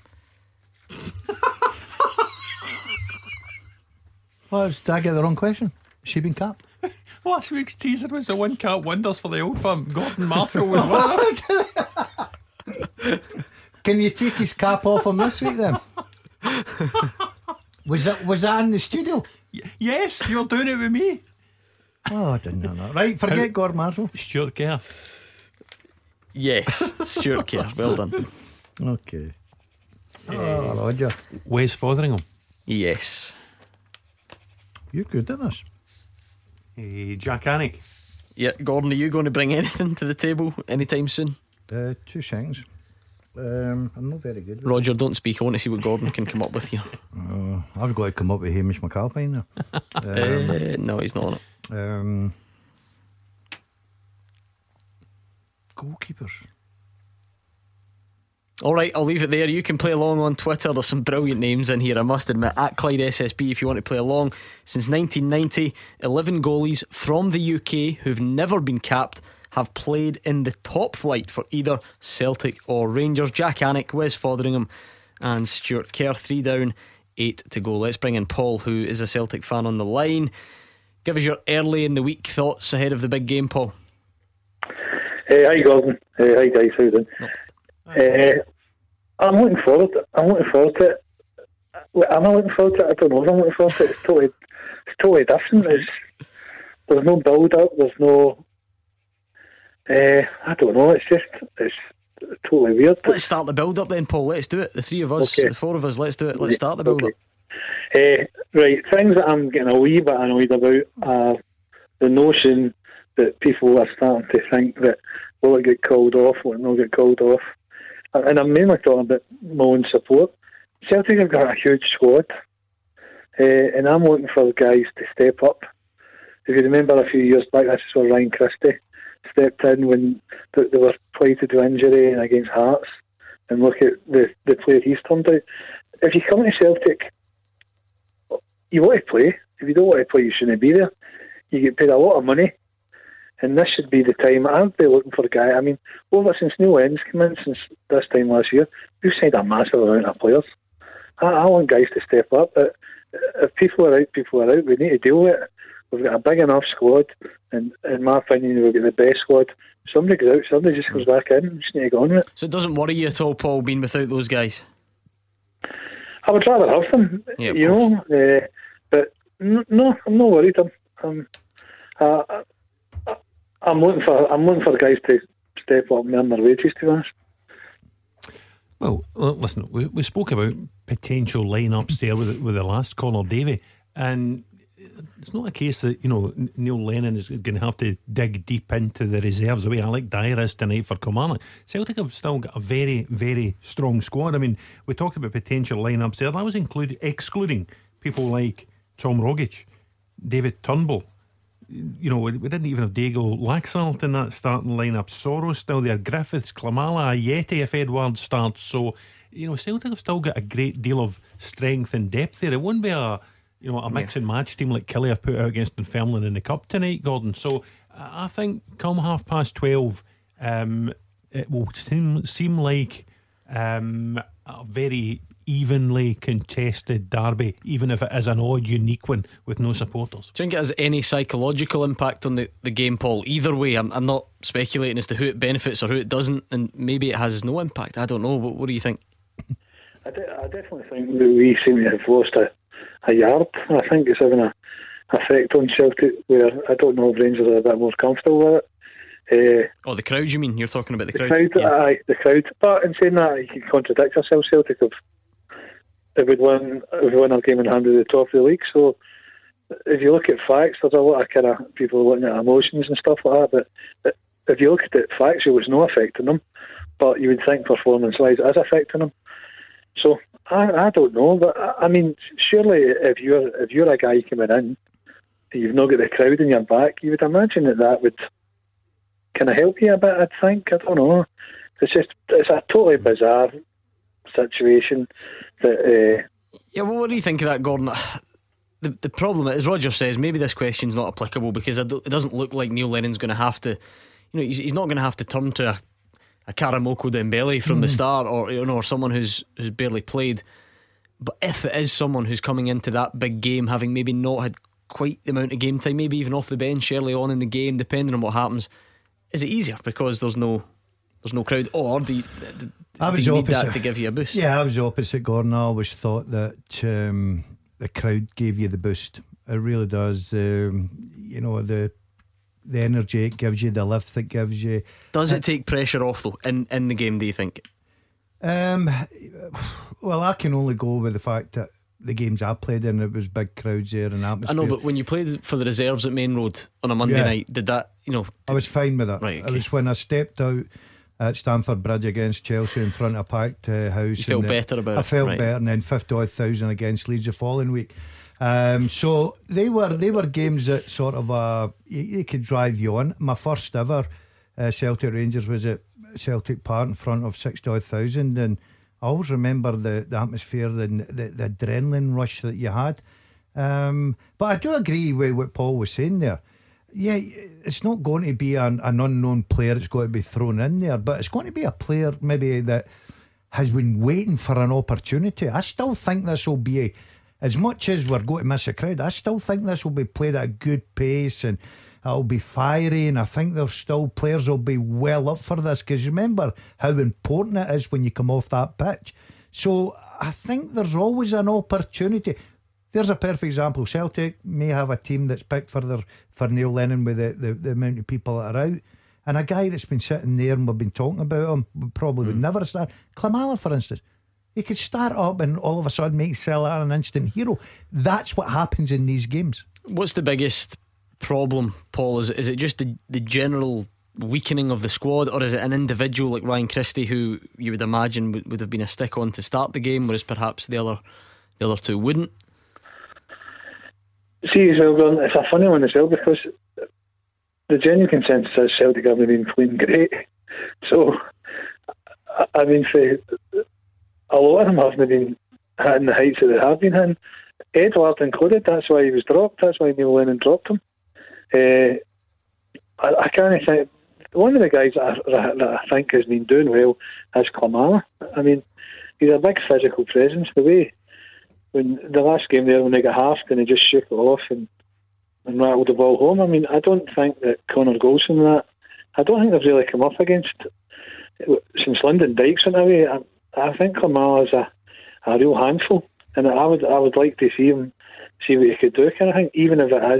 Well, did I get the wrong question? Has she been capped? Last week's teaser was the one cap wonders for the old firm. Gordon Marshall was one of them. Can you take his cap off him this week then? Was that was that in the studio? Y- yes, you're doing it with me. Oh, I didn't know that. Right, forget How, Gordon Marshall. Stuart Kerr. Yes, Stuart Kerr. Well done. Okay. Oh, Roger. Wes Fotheringham. Yes. You're good at this. Hey, Jack Annick. Yeah, Gordon, are you going to bring anything to the table anytime soon? Uh, two seconds. Um, I'm not very good. Roger, don't speak. I want to see what Gordon can come up with here. Uh, I've got to come up with Hamish McAlpine now. um, uh, no, he's not on it. Um, goalkeepers. Alright, I'll leave it there. You can play along on Twitter. There's some brilliant names in here, I must admit. At Clyde S S B if you want to play along. Since nineteen ninety, eleven goalies from the U K who've never been capped have played in the top flight for either Celtic or Rangers. Jack Annick, Wes Fotheringham and Stuart Kerr. Three down, eight to go. Let's bring in Paul, who is a Celtic fan, on the line. Give us your early in the week thoughts ahead of the big game, Paul. Hey, hi Gordon. Hey, hi guys, how you doing? No. Uh, I'm looking forward to it. I'm looking forward to it. Am I looking forward to it? I don't know if I'm looking forward to it. It's totally, it's totally different. It's, there's no build up, there's no uh, I don't know, it's just it's totally weird. Let's start the build up then, Paul. Let's do it. The three of us, okay. The four of us, let's do it. Let's start the build okay. Uh, right, things that I'm getting a wee bit annoyed about are the notion that people are starting to think that will it get called off, will it not get called off. And I'm mainly talking about my own support. Celtic have got a huge squad, uh, and I'm looking for guys to step up. If you remember a few years back, this is where Ryan Christie stepped in when they were plagued with injury and against Hearts, and look at the, the player he's turned out. If you come to Celtic, you want to play. If you don't want to play, you shouldn't be there. You get paid a lot of money, and this should be the time. I'd be looking for a guy. I mean, over since Neil Lennon's come in, since this time last year, we've signed a massive amount of players. I, I want guys to step up. But if people are out, people are out. We need to deal with it. We've got a big enough squad, and in my opinion, we've got the best squad. Somebody goes out, somebody just comes back in. We just need to go on with it. So it doesn't worry you at all, Paul, being without those guys? I would rather have them, yeah, you course. know. Uh, but n- no, I'm not worried. I'm, I'm, uh, I'm looking for, I'm looking for guys to step up and earn their wages, to be honest. Well, listen, we, we spoke about potential lineups there with with the last caller, Davey, and it's not a case that, you know, Neil Lennon is going to have to dig deep into the reserves the way Alec Dyer is tonight for Kilmarnock. Celtic have still got a very, very strong squad. I mean, we talked about potential lineups there. That was include, excluding people like Tom Rogic, David Turnbull. You know, we, we didn't even have Diego Laxalt in that starting lineup. Soros still there, Griffiths, Klamala, Ayeti if Edward starts. So, you know, Celtic have still got a great deal of strength and depth there. It won't be a You know, a mix and match team like Kelly have put out against Dunfermline in the Cup tonight, Gordon. So I think come half past twelve, um, it will seem, seem like um, a very evenly contested derby, even if it is an odd, unique one with no supporters. Do you think it has any psychological impact on the, the game, Paul? Either way, I'm, I'm not speculating as to who it benefits or who it doesn't, and maybe it has no impact. I don't know. What, what do you think? I, de- I definitely think that we seem to have lost a a yard. I think it's having a effect on Celtic where I don't know if Rangers are a bit more comfortable with it. Uh, oh, the crowd, you mean? You're talking about the, the crowd? crowd Yeah. Aye, the crowd. But in saying that, you can contradict yourself. Celtic have they would win if we win our game in hand at the top of the league. So if you look at facts, there's a lot of kind of people looking at emotions and stuff like that. But if you look at it facts, it was no affecting them. But you would think performance-wise, it is affecting them. So I, I don't know, but I mean, surely if you're if you're a guy coming in, you've not got the crowd in your back, you would imagine that that would kind of help you a bit. I'd think. I don't know. It's just it's a totally bizarre situation. That uh, yeah. Well, what do you think of that, Gordon? The the problem, as Roger says, maybe this question's not applicable because it doesn't look like Neil Lennon's going to have to. You know, he's, he's not going to have to turn to a. a Karamoko Dembele from mm. the start, or you know, or someone who's who's barely played. But if it is someone who's coming into that big game, having maybe not had quite the amount of game time, maybe even off the bench early on in the game, depending on what happens, is it easier because there's no there's no crowd, or do you, do, I was do you need opposite. that to give you a boost? Yeah, I was opposite, Gordon. I always thought that um, the crowd gave you the boost. It really does. Um, you know, the the energy it gives you, the lift it gives you. Does it take pressure off though in, in the game, do you think? Um, well, I can only go with the fact that the games I played in, it was big crowds there and atmosphere. I know, but when you played for the reserves at Main Road on a Monday Yeah. night, did that, you know? I was fine with that. Right, okay. It was when I stepped out at Stamford Bridge against Chelsea in front of a packed uh, house. You felt and, uh, better about I it, felt right. better, and then fifty odd thousand against Leeds the following week. Um, so they were they were games that sort of uh, you, you could drive you on. My first ever uh, Celtic Rangers was at Celtic Park in front of sixty odd thousand, and I always remember the, the atmosphere, the, the the adrenaline rush that you had. Um, but I do agree with what Paul was saying there. Yeah, it's not going to be an, an unknown player that's going to be thrown in there, but it's going to be a player maybe that has been waiting for an opportunity. I still think this will be a, as much as we're going to miss a crowd, I still think this will be played at a good pace and it'll be fiery, and I think there's still players will be well up for this, because remember how important it is when you come off that pitch. So I think there's always an opportunity. There's a perfect example. Celtic may have a team that's picked for their for Neil Lennon with the, the, the amount of people that are out, and a guy that's been sitting there and we've been talking about him probably mm. would never start. Klamala, for instance, He could start up and all of a sudden make Salah an instant hero. That's what happens in these games. What's the biggest problem, Paul? Is, is it just the, the general weakening of the squad, or is it an individual like Ryan Christie who you would imagine would, would have been a stick on to start the game, whereas perhaps the other the other two wouldn't? See, as well, Gordon, it's a funny one as well, because the general consensus is Celtic haven't been playing great. So, I, I mean, for a lot of them haven't been hitting the heights that they have been hitting. Edouard included, that's why he was dropped, that's why Neil Lennon dropped him. Uh, I, I can't think. One of the guys that I, that I think has been doing well is Klimala. I mean, he's a big physical presence. The way, when the last game there, when they got halved and he just shook it off and, and rattled the ball home, I mean, I don't think that Connor Golson, that, I don't think they've really come up against, since Lyndon Dykes went away, I, I think Klimala is a, a real handful. And I would I would like to see him, see what he could do, kind of thing, even if it is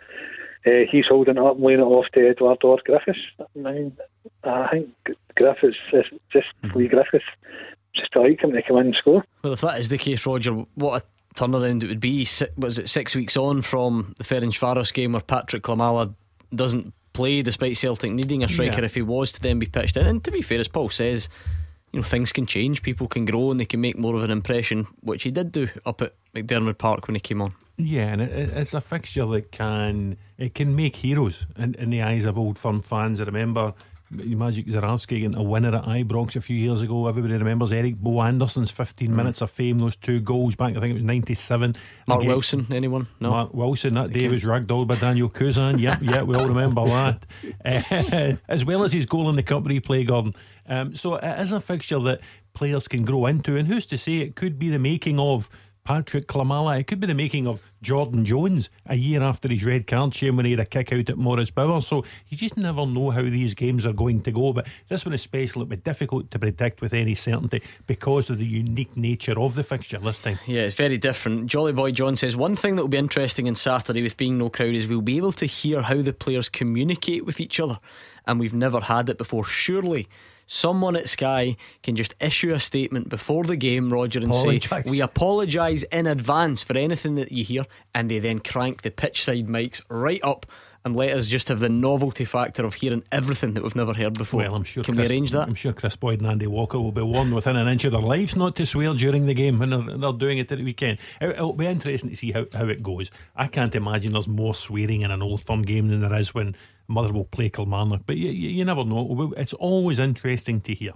uh, he's holding it up and laying it off to Edouard or Griffiths. I mean, I think Griffiths is just Lee Griffiths, just to like him to come in and score. Well, if that is the case, Roger, what a turnaround it would be. Was it six weeks on from the Ferencvaros game where Patrick Klimala doesn't play despite Celtic needing a striker, yeah, if he was to then be pitched in? And to be fair, as Paul says, you know, things can change, people can grow and they can make more of an impression, which he did do up at McDermott Park when he came on. Yeah, and it, it's a fixture that can it can make heroes in, in the eyes of Old Firm fans. I remember Magic Zaravsky getting a winner at Ibrox a few years ago. Everybody remembers Eric Bo Anderson's fifteen mm. minutes of fame, those two goals back, I think it was ninety-seven. Mark Again, Wilson, anyone? No. Mark Wilson, that day was ragdolled by Daniel Kuzan. Yeah, yeah, we all remember that. Uh, as well as his goal in the cup replay, Gordon. Um, so it is a fixture that players can grow into, and who's to say it could be the making of Patrick Klimala. It could be the making of Jordan Jones a year after his red card shame when he had a kick out at Morris Bauer. So you just never know how these games are going to go, but this one especially, it'll be difficult to predict with any certainty because of the unique nature of the fixture this time. Yeah, it's very different. Jolly Boy John says one thing that will be interesting on Saturday with being no crowd is we'll be able to hear how the players communicate with each other, and we've never had it before. Surely someone at Sky can just issue a statement before the game, Roger, and apologise. say we apologise in advance for anything that you hear, and they then crank the pitch side mics right up and let us just have the novelty factor of hearing everything that we've never heard before. Well, I'm sure Can Chris, we arrange that? I'm sure Chris Boyd and Andy Walker will be warned within an inch of their lives not to swear during the game when they're, they're doing it at the weekend. It, it'll be interesting to see how, how it goes. I can't imagine there's more swearing in an Old Firm game than there is when Motherwell play Kilmarnock, but you, you, you never know. It's always interesting to hear.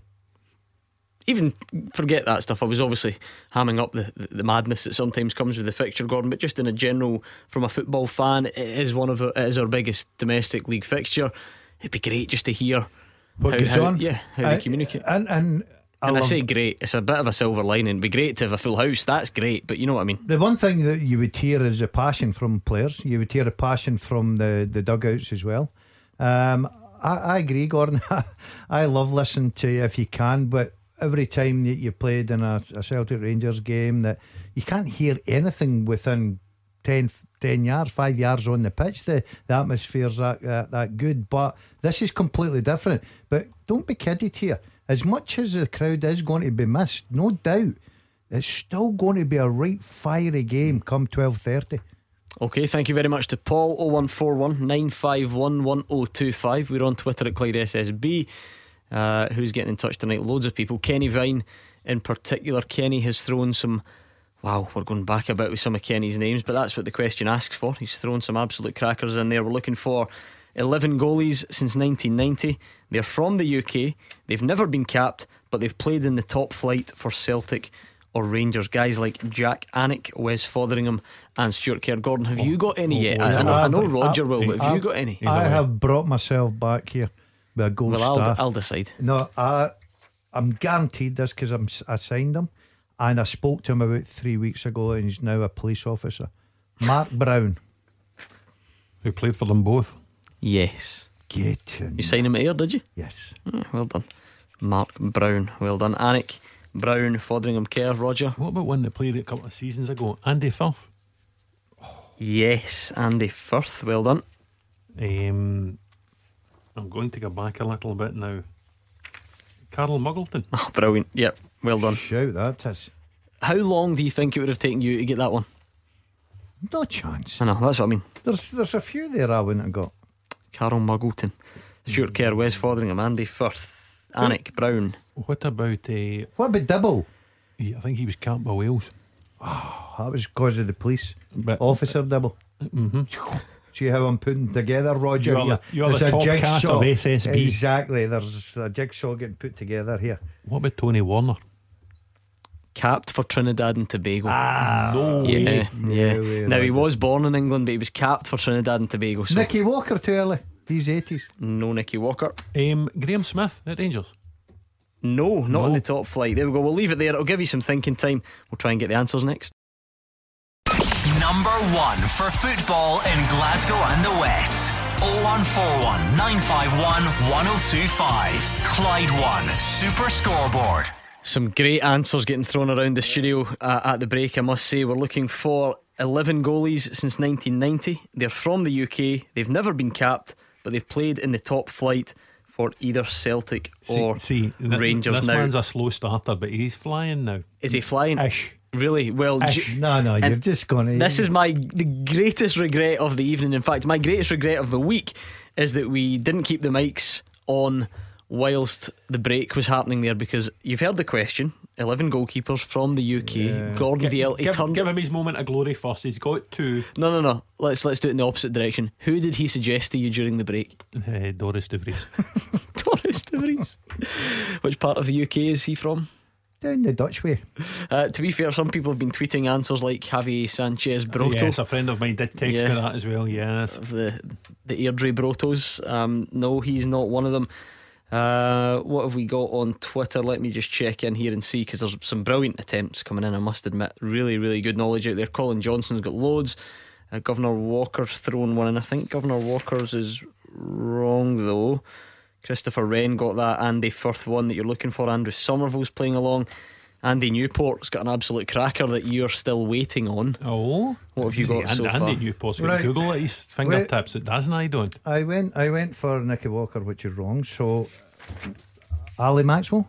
Even forget that stuff. I was obviously hamming up the, the, the madness that sometimes comes with the fixture, Gordon, but just in a general, from a football fan, it is one of our, it is our biggest domestic league fixture. It'd be great just to hear what how, goes how, on. Yeah, how uh, they communicate. And and I, and I say great, it's a bit of a silver lining. It'd be great to have a full house, that's great, but you know what I mean. The one thing that you would hear is a passion from players. You would hear a passion from the, the dugouts as well. Um, I, I agree, Gordon. I love listening to you if you can, but every time that you played in a, a Celtic Rangers game, that you can't hear anything within ten, ten yards, five yards on the pitch. The, the atmosphere's that, that, that good, but this is completely different. But don't be kidded here. As much as the crowd is going to be missed, no doubt, it's still going to be a right fiery game come twelve thirty. Okay, thank you very much to Paul. oh one four one nine five one one oh two five. We're on Twitter at Clyde S S B. Uh, who's getting in touch tonight? Loads of people. Kenny Vine in particular. Kenny has thrown some, wow, we're going back a bit with some of Kenny's names, but that's what the question asks for. He's thrown some absolute crackers in there. We're looking for eleven goalies since nineteen ninety. They're from the U K. They've never been capped, but they've played in the top flight for Celtic or Rangers. Guys like Jack Anick, Wes Fotheringham and Stuart Kerr. Gordon, have oh, you got any oh, yet? Oh, I, I, know, I know Roger I, will, but have I, you got any? I have brought myself back here with a gold well, star. I'll, I'll decide. No, I, I'm guaranteed this because I'm I signed him, and I spoke to him about three weeks ago, and he's now a police officer. Mark Brown, who played for them both. Yes. Get in. You signed him at Ayr, did you? Yes. Oh, well done, Mark Brown. Well done, Anick, Brown, Fotheringham, Kerr. Roger. What about one that played a couple of seasons ago? Andy Firth. Oh. Yes, Andy Firth. Well done. Um, I'm going to go back a little bit now. Carl Muggleton. Oh, brilliant. Yep, well done. Shout that is. How long do you think it would have taken you to get that one? No chance. I know, that's what I mean. There's there's a few there I wouldn't have got. Carl Muggleton, Stuart Kerr, Wes Fotheringham, Andy Firth, Anik Brown. What about uh, What about Dibble? Yeah, I think he was capped by Wales. Oh, that was because of the police. But, Officer Dibble. Mm-hmm. See how I'm putting together, Roger? You're here. the, you're There's the a top cat jigsaw. of S S B. Exactly. There's a jigsaw getting put together here. What about Tony Warner? Capped for Trinidad and Tobago. Ah, no yeah, way. yeah. No way, now he Roger. was born in England, but he was capped for Trinidad and Tobago. So Nicky Walker too early. He's eighties. no Nicky Walker. Um, Graham Smith at Rangers. No, not No. on the top flight. There we go. We'll leave it there. It'll give you some thinking time. We'll try and get the answers next. Number one for football in Glasgow and the West. oh one four one, nine five one, one oh two five. Clyde One Super Scoreboard. Some great answers getting thrown around the studio uh, at the break, I must say. We're looking for eleven goalies since nineteen ninety. They're from the U K. They've never been capped, but they've played in the top flight for either Celtic or see, see, Rangers. This now, man's a slow starter, but he's flying now. is he flying? Ish. Really? Well, Ish. ju- No, no, And you've just gone to. This is my the greatest regret of the evening. In fact, my greatest regret of the week is that we didn't keep the mics on whilst the break was happening there, because you've heard the question. eleven goalkeepers from the U K. Yeah. Gordon Gi- Dalziel, he give, turned give him his moment of glory first. He's got two. No, no, no. Let's let's do it in the opposite direction. Who did he suggest to you during the break? Uh, Doris De Vries. Doris De Vries. Which part of the U K is he from? Down the Dutch way. Uh, to be fair, some people have been tweeting answers like Javi Sanchez Broto. Yes, a friend of mine did text Yeah. me that as well. Yes. Of the the Airdrie Brotos. Um, no, he's not one of them. Uh, what have we got on Twitter? Let me just check in here and see, because there's some brilliant attempts coming in, I must admit. Really, really good knowledge out there. Colin Johnson's got loads. uh, Governor Walker's thrown one in. I think Governor Walker's is wrong though. Christopher Wren got that. Andy Firth one that you're looking for. Andrew Somerville's playing along. Andy Newport's got an absolute cracker that you're still waiting on. Oh, what have you got and, so Andy far? Newport's got Right. Google at his fingertips. It doesn't. I don't. I went. I went for Nicky Walker, which is wrong. So, Ali Maxwell.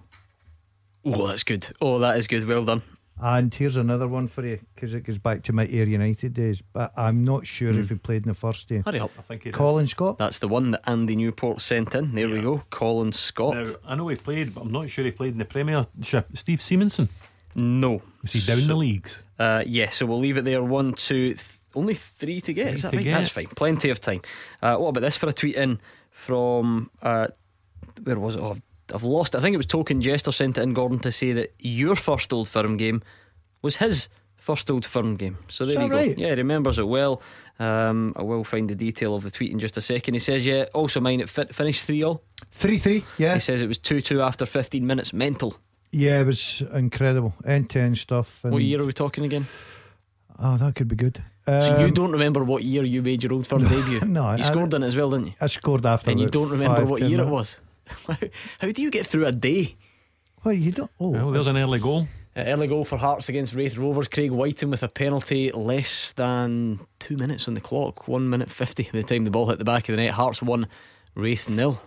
Oh, that's good. Oh, that is good. Well done. And here's another one for you, because it goes back to my Ayr United days. But I'm not sure Hmm. if he played in the first game. Hurry up. I think he did. Colin Scott. That's the one that Andy Newport sent in. There we go. Colin Scott. Now, I know he played, but I'm not sure he played in the Premiership. Steve Seamanson. No. Was he down So- the leagues? Uh, yeah, so we'll leave it there. One, two, th- only three to get. Three Is that to right? get. That's fine. Plenty of time. Uh, what about this for a tweet in from uh, where was it? Oh, I've, I've lost it. I think it was Token Jester sent it in, Gordon, to say that your first Old Firm game was his first Old Firm game. So there Is you that go. right? Yeah, he remembers it well. Um, I will find the detail of the tweet in just a second. He says, yeah, also mine it fin- finished three all. three three. Yeah. He says it was two two after fifteen minutes. Mental. Yeah, it was incredible. End to end stuff. And What year are we talking again? Oh, that could be good. So you Um, don't remember what year you made your Old Firm debut? no, You I- scored in it as well, didn't you? I scored after. And you about don't remember five, what ten year it minutes. was? How do you get through a day? Well, you don't. Oh, Well, there's an early goal. Uh, early goal for Hearts against Wraith Rovers. Craig Whiten with a penalty less than two minutes on the clock. One minute fifty by the time the ball hit the back of the net. Hearts won, Wraith nil.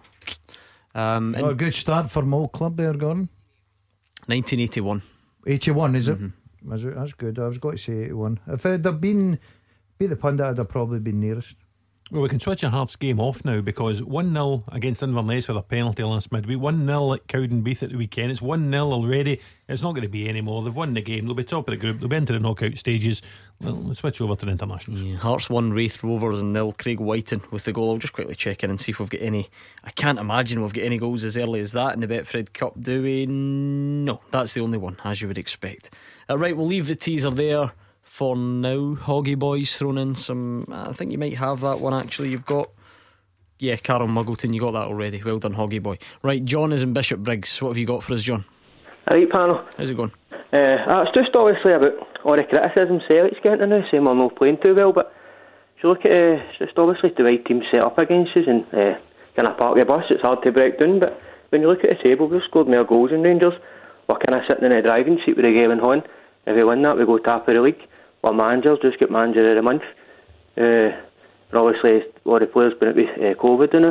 Um, in oh, a good start for Mole Club there, Gordon. nineteen eighty-one. eighty-one, is it? Mm-hmm. Is it? That's good. I was going to say eighty-one. If it had been be the pundit, I'd have probably been nearest. Well, we can switch a Hearts game off now, because one nil against Inverness with a penalty last midweek, one nil at Cowdenbeath at the weekend. It's one nil already. It's not going to be any more. They've won the game. They'll be top of the group. They'll be into the knockout stages. Well, let's switch over to the internationals. Yeah, Hearts won, Wraith Rovers and nil. Craig Whiten with the goal. I'll just quickly check in and see if we've got any. I can't imagine we've got any goals as early as that in the Betfred Cup, do we? No, that's the only one, as you would expect. uh, Right, we'll leave the teaser there for now. Hoggy Boys thrown in some. I think you might have that one actually. You've got, yeah, Carol Muggleton, you got that already. Well done, Hoggy Boy. Right, John is in Bishop Briggs. What have you got for us, John? Alright, panel. How's it going? Uh, it's just obviously about all the criticism Celtic's getting now, saying we're not playing too well, but if you look at uh, it's just obviously the right team set up against us and uh, kind of park the bus, it's hard to break down, but when you look at the table, we've scored more goals than Rangers. We're kind of sitting in the driving seat with the game in hand. If we win that, we go top of the league. Our managers just get manager of the month. Uh, but obviously, all the players been with uh, COVID, and uh,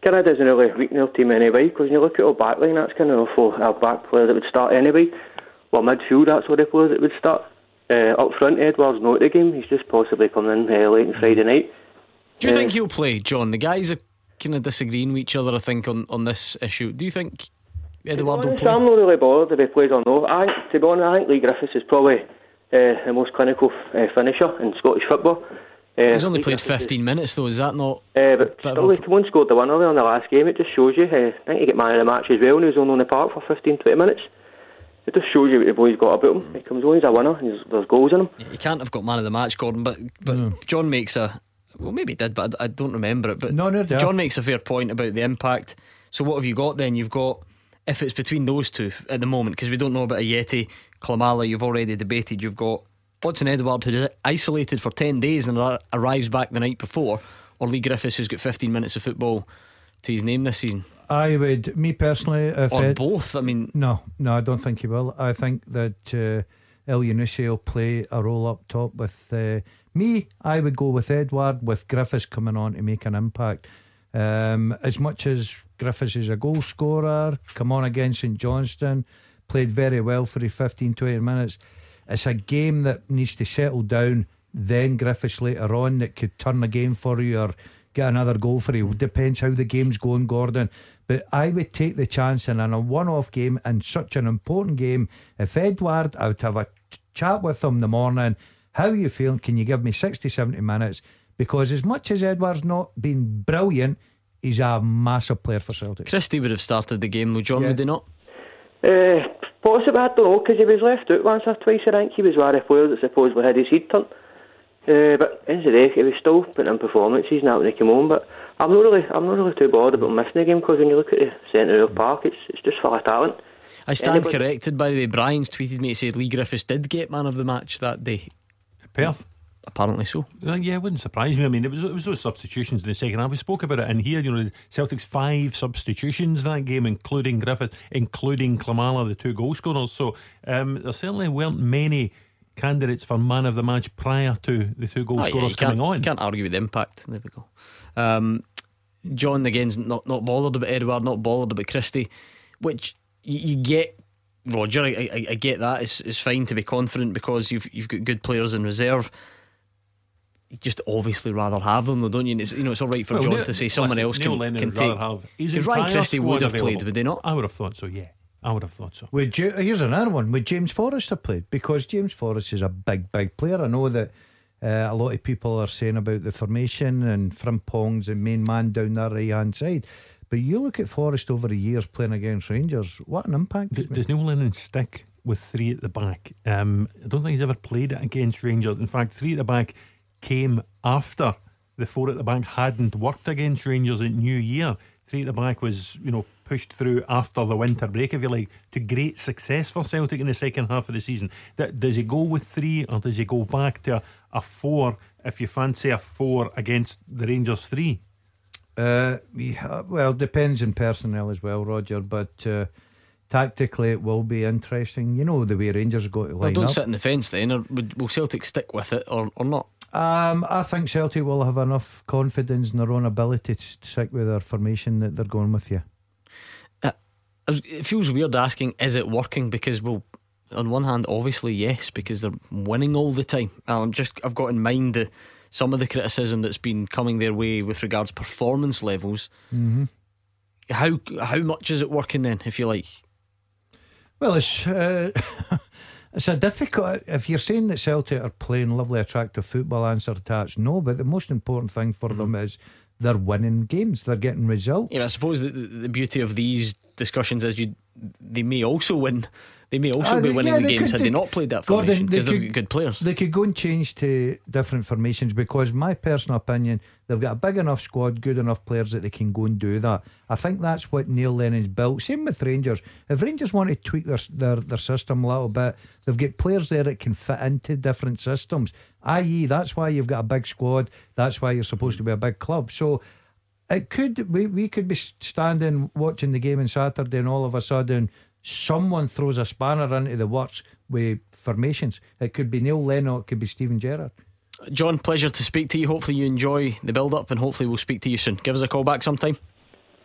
Garrett isn't really weakening their team anyway, because when you look at our back line, that's kind of for our back player that would start anyway. Well, midfield, that's what the players that would start. Uh, up front, Edouard's not at the game. He's just possibly coming in uh, late on Friday night. Do you uh, think he'll play, John? The guys are kind of disagreeing with each other, I think, on, on this issue. Do you think Edouard will play? I'm not really bothered if he plays or no. I, to be honest, I think Lee Griffiths is probably uh, the most clinical uh, finisher in Scottish football. Uh, He's only Lee played Griffiths fifteen minutes though, is that not? Uh, but still, he came on and scored the winner there in the last game. It just shows you. Uh, I think he got man of the match as well, and he was only on the park for fifteen to twenty minutes. It just shows you what the boy's got about him. He comes on, he's a winner, and there's, there's goals in him. Yeah, you can't have got man of the match, Gordon, but but mm. John makes a, well, maybe he did, but I, I don't remember it. But no, no, John makes a fair point about the impact. So what have you got then? You've got, if it's between those two at the moment, because we don't know about Ajeti, Klimala, you've already debated. You've got Odsonne Edouard, who's isolated for ten days and ar- arrives back the night before, or Lee Griffiths, who's got fifteen minutes of football to his name this season. I would, me personally, if or it, both. I mean, no, no, I don't think he will. I think that uh, El Yunusi will play a role up top with uh, me. I would go with Edouard, with Griffiths coming on to make an impact. Um, as much as Griffiths is a goal scorer, come on against St Johnstone, played very well for his fifteen to twenty minutes. It's a game that needs to settle down. Then Griffiths later on that could turn the game for you or get another goal for you. Depends how the game's going, Gordon. But I would take the chance in a one-off game and such an important game. If Edouard, I would have a chat with him in the morning. How are you feeling? Can you give me sixty, seventy minutes? Because as much as Edouard's not been brilliant, he's a massive player for Celtic. Christie would have started the game though, John, yeah. Would he not? Uh, possibly, I don't know, because he was left out once or twice. I think he was one of the players that supposedly had his head turned. Uh, but at the end of the day, he was still putting in performances now when he came on. But I'm not really, I'm not really too bothered about missing the game, because when you look at the centre of the park, it's it's just full of talent. I stand Anybody... corrected, by the way. Brian's tweeted me to say Lee Griffiths did get man of the match that day. Perth. Apparently so. Uh, yeah, it wouldn't surprise me. I mean, it was it was those substitutions in the second half. We spoke about it in here. You know, Celtic's five substitutions that game, including Griffith, including Klimala, the two goal scorers. So um, there certainly weren't many candidates for man of the match prior to the two goal oh, scorers yeah, coming on. You can't argue with the impact. There we go. Um, John again's not not bothered about Edouard, not bothered about Christie, which you, you get. Roger, I, I, I get that. It's, it's fine to be confident because you've you've got good players in reserve. You just obviously rather have them, though, don't you? And it's, you know, it's all right for well, John Neil, to say someone listen, else Neil can, Lennon can take. Have because Ryan Christie would have available. played, would they not? I would have thought so. Yeah, I would have thought so. Would you, here's another one. Would James Forrest have played? Because James Forrest is a big, big player. I know that uh, a lot of people are saying about the formation and Frimpong's the main man down that right hand side. But you look at Forrest over the years playing against Rangers. What an impact! Does, does Neil Lennon stick with three at the back? Um, I don't think he's ever played it against Rangers. In fact, three at the back came after the four at the back hadn't worked against Rangers at New Year. Three at the back was, you know, pushed through after the winter break, if you like, to great success for Celtic in the second half of the season. Does he go with three, or does he go back to a, a four if you fancy a four against the Rangers three? Uh, yeah, well, depends on personnel as well, Roger, but uh, tactically it will be interesting. You know the way Rangers go to line well, don't up. sit in the fence then, or will Celtic stick with it or, or not? Um, I think Celtic will have enough confidence in their own ability to stick with their formation that they're going with. You. Uh, it feels weird asking, is it working? Because, well, on one hand, obviously yes, because they're winning all the time. I'm just, I've got in mind the some of the criticism that's been coming their way with regards performance levels. Mm-hmm. How how much is it working then, if you like? Well, it's. Uh, It's a difficult. If you're saying that Celtic are playing lovely, attractive football, answer attached, no. But the most important thing for mm-hmm. them is they're winning games. They're getting results. Yeah, I suppose the, the beauty of these discussions is you they may also win. They may also uh, be winning yeah, the games could, had they not played that formation, because they they've got good players. They could go and change to different formations, because my personal opinion, they've got a big enough squad, good enough players that they can go and do that. I think that's what Neil Lennon's built. Same with Rangers. If Rangers want to tweak their their, their system a little bit, they've got players there that can fit into different systems. that is, that's why you've got a big squad. That's why you're supposed to be a big club. So it could we we could be standing watching the game on Saturday, and all of a sudden someone throws a spanner into the works with formations. It could be Neil Lennon, it could be Steven Gerrard. John, pleasure to speak to you. Hopefully you enjoy the build up, and hopefully we'll speak to you soon. Give us a call back sometime.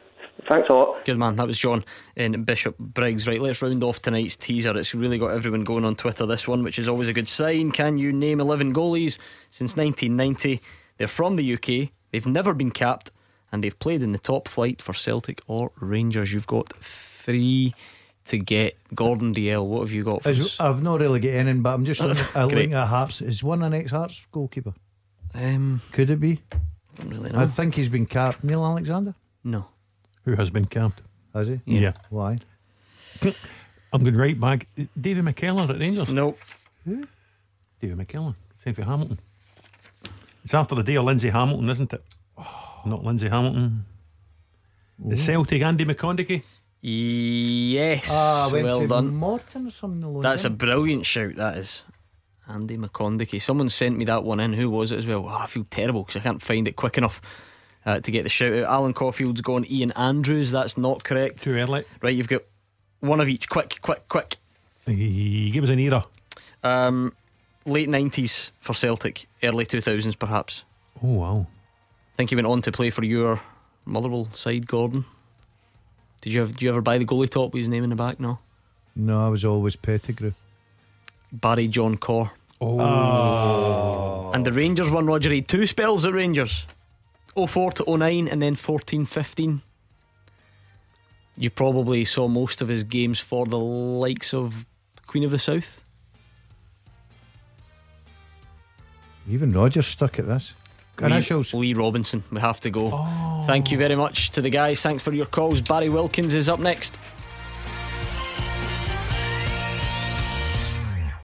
Thanks a lot. Good man, that was John in Bishop Briggs. Right, let's round off tonight's teaser. It's really got everyone going on Twitter, this one, which is always a good sign. Can you name eleven goalies since nineteen ninety? They're from the U K, they've never been capped, and they've played in the top flight for Celtic or Rangers. You've got three to get. Gordon D L, what have you got for Is- us? I've not really got any, but I'm just looking, uh, Great. looking at Hearts. Is one an ex-Hearts goalkeeper? Um, Could it be? Don't really know. I think he's been capped. Neil Alexander? No. Who has been capped? Has he? Yeah. Why? I'm going right back. David McKellar at Rangers. No. Who? David McKellar. Same for Hamilton. It's after the day of Lindsay Hamilton, isn't it? Not Lindsay Hamilton. The Celtic Andy McConaughey. Yes. Ah, went well to done. Morton or something along That's a them. brilliant shout, that is. Andy McConaughey. Someone sent me that one in. Who was it as well? Oh, I feel terrible because I can't find it quick enough uh, to get the shout out. Alan Caulfield's gone Ian Andrews. That's not correct. Too early. Right, you've got one of each. Quick, quick, quick. He give us an era. Um, late nineties for Celtic, early two thousands perhaps. Oh wow. I think he went on to play for your Motherwell side, Gordon. Did you, have, did you ever buy the goalie top with his name in the back? No. No, I was always Pettigrew. Barry John Corr. Oh. And the Rangers one, Roger, he had two spells at Rangers, oh four to oh nine and then fourteen fifteen. You probably saw most of his games for the likes of Queen of the South. Even Rogers stuck at this. Lee, Initials. Lee Robinson. We have to go. Thank you very much to the guys. Thanks for your calls. Barry Wilkins is up next.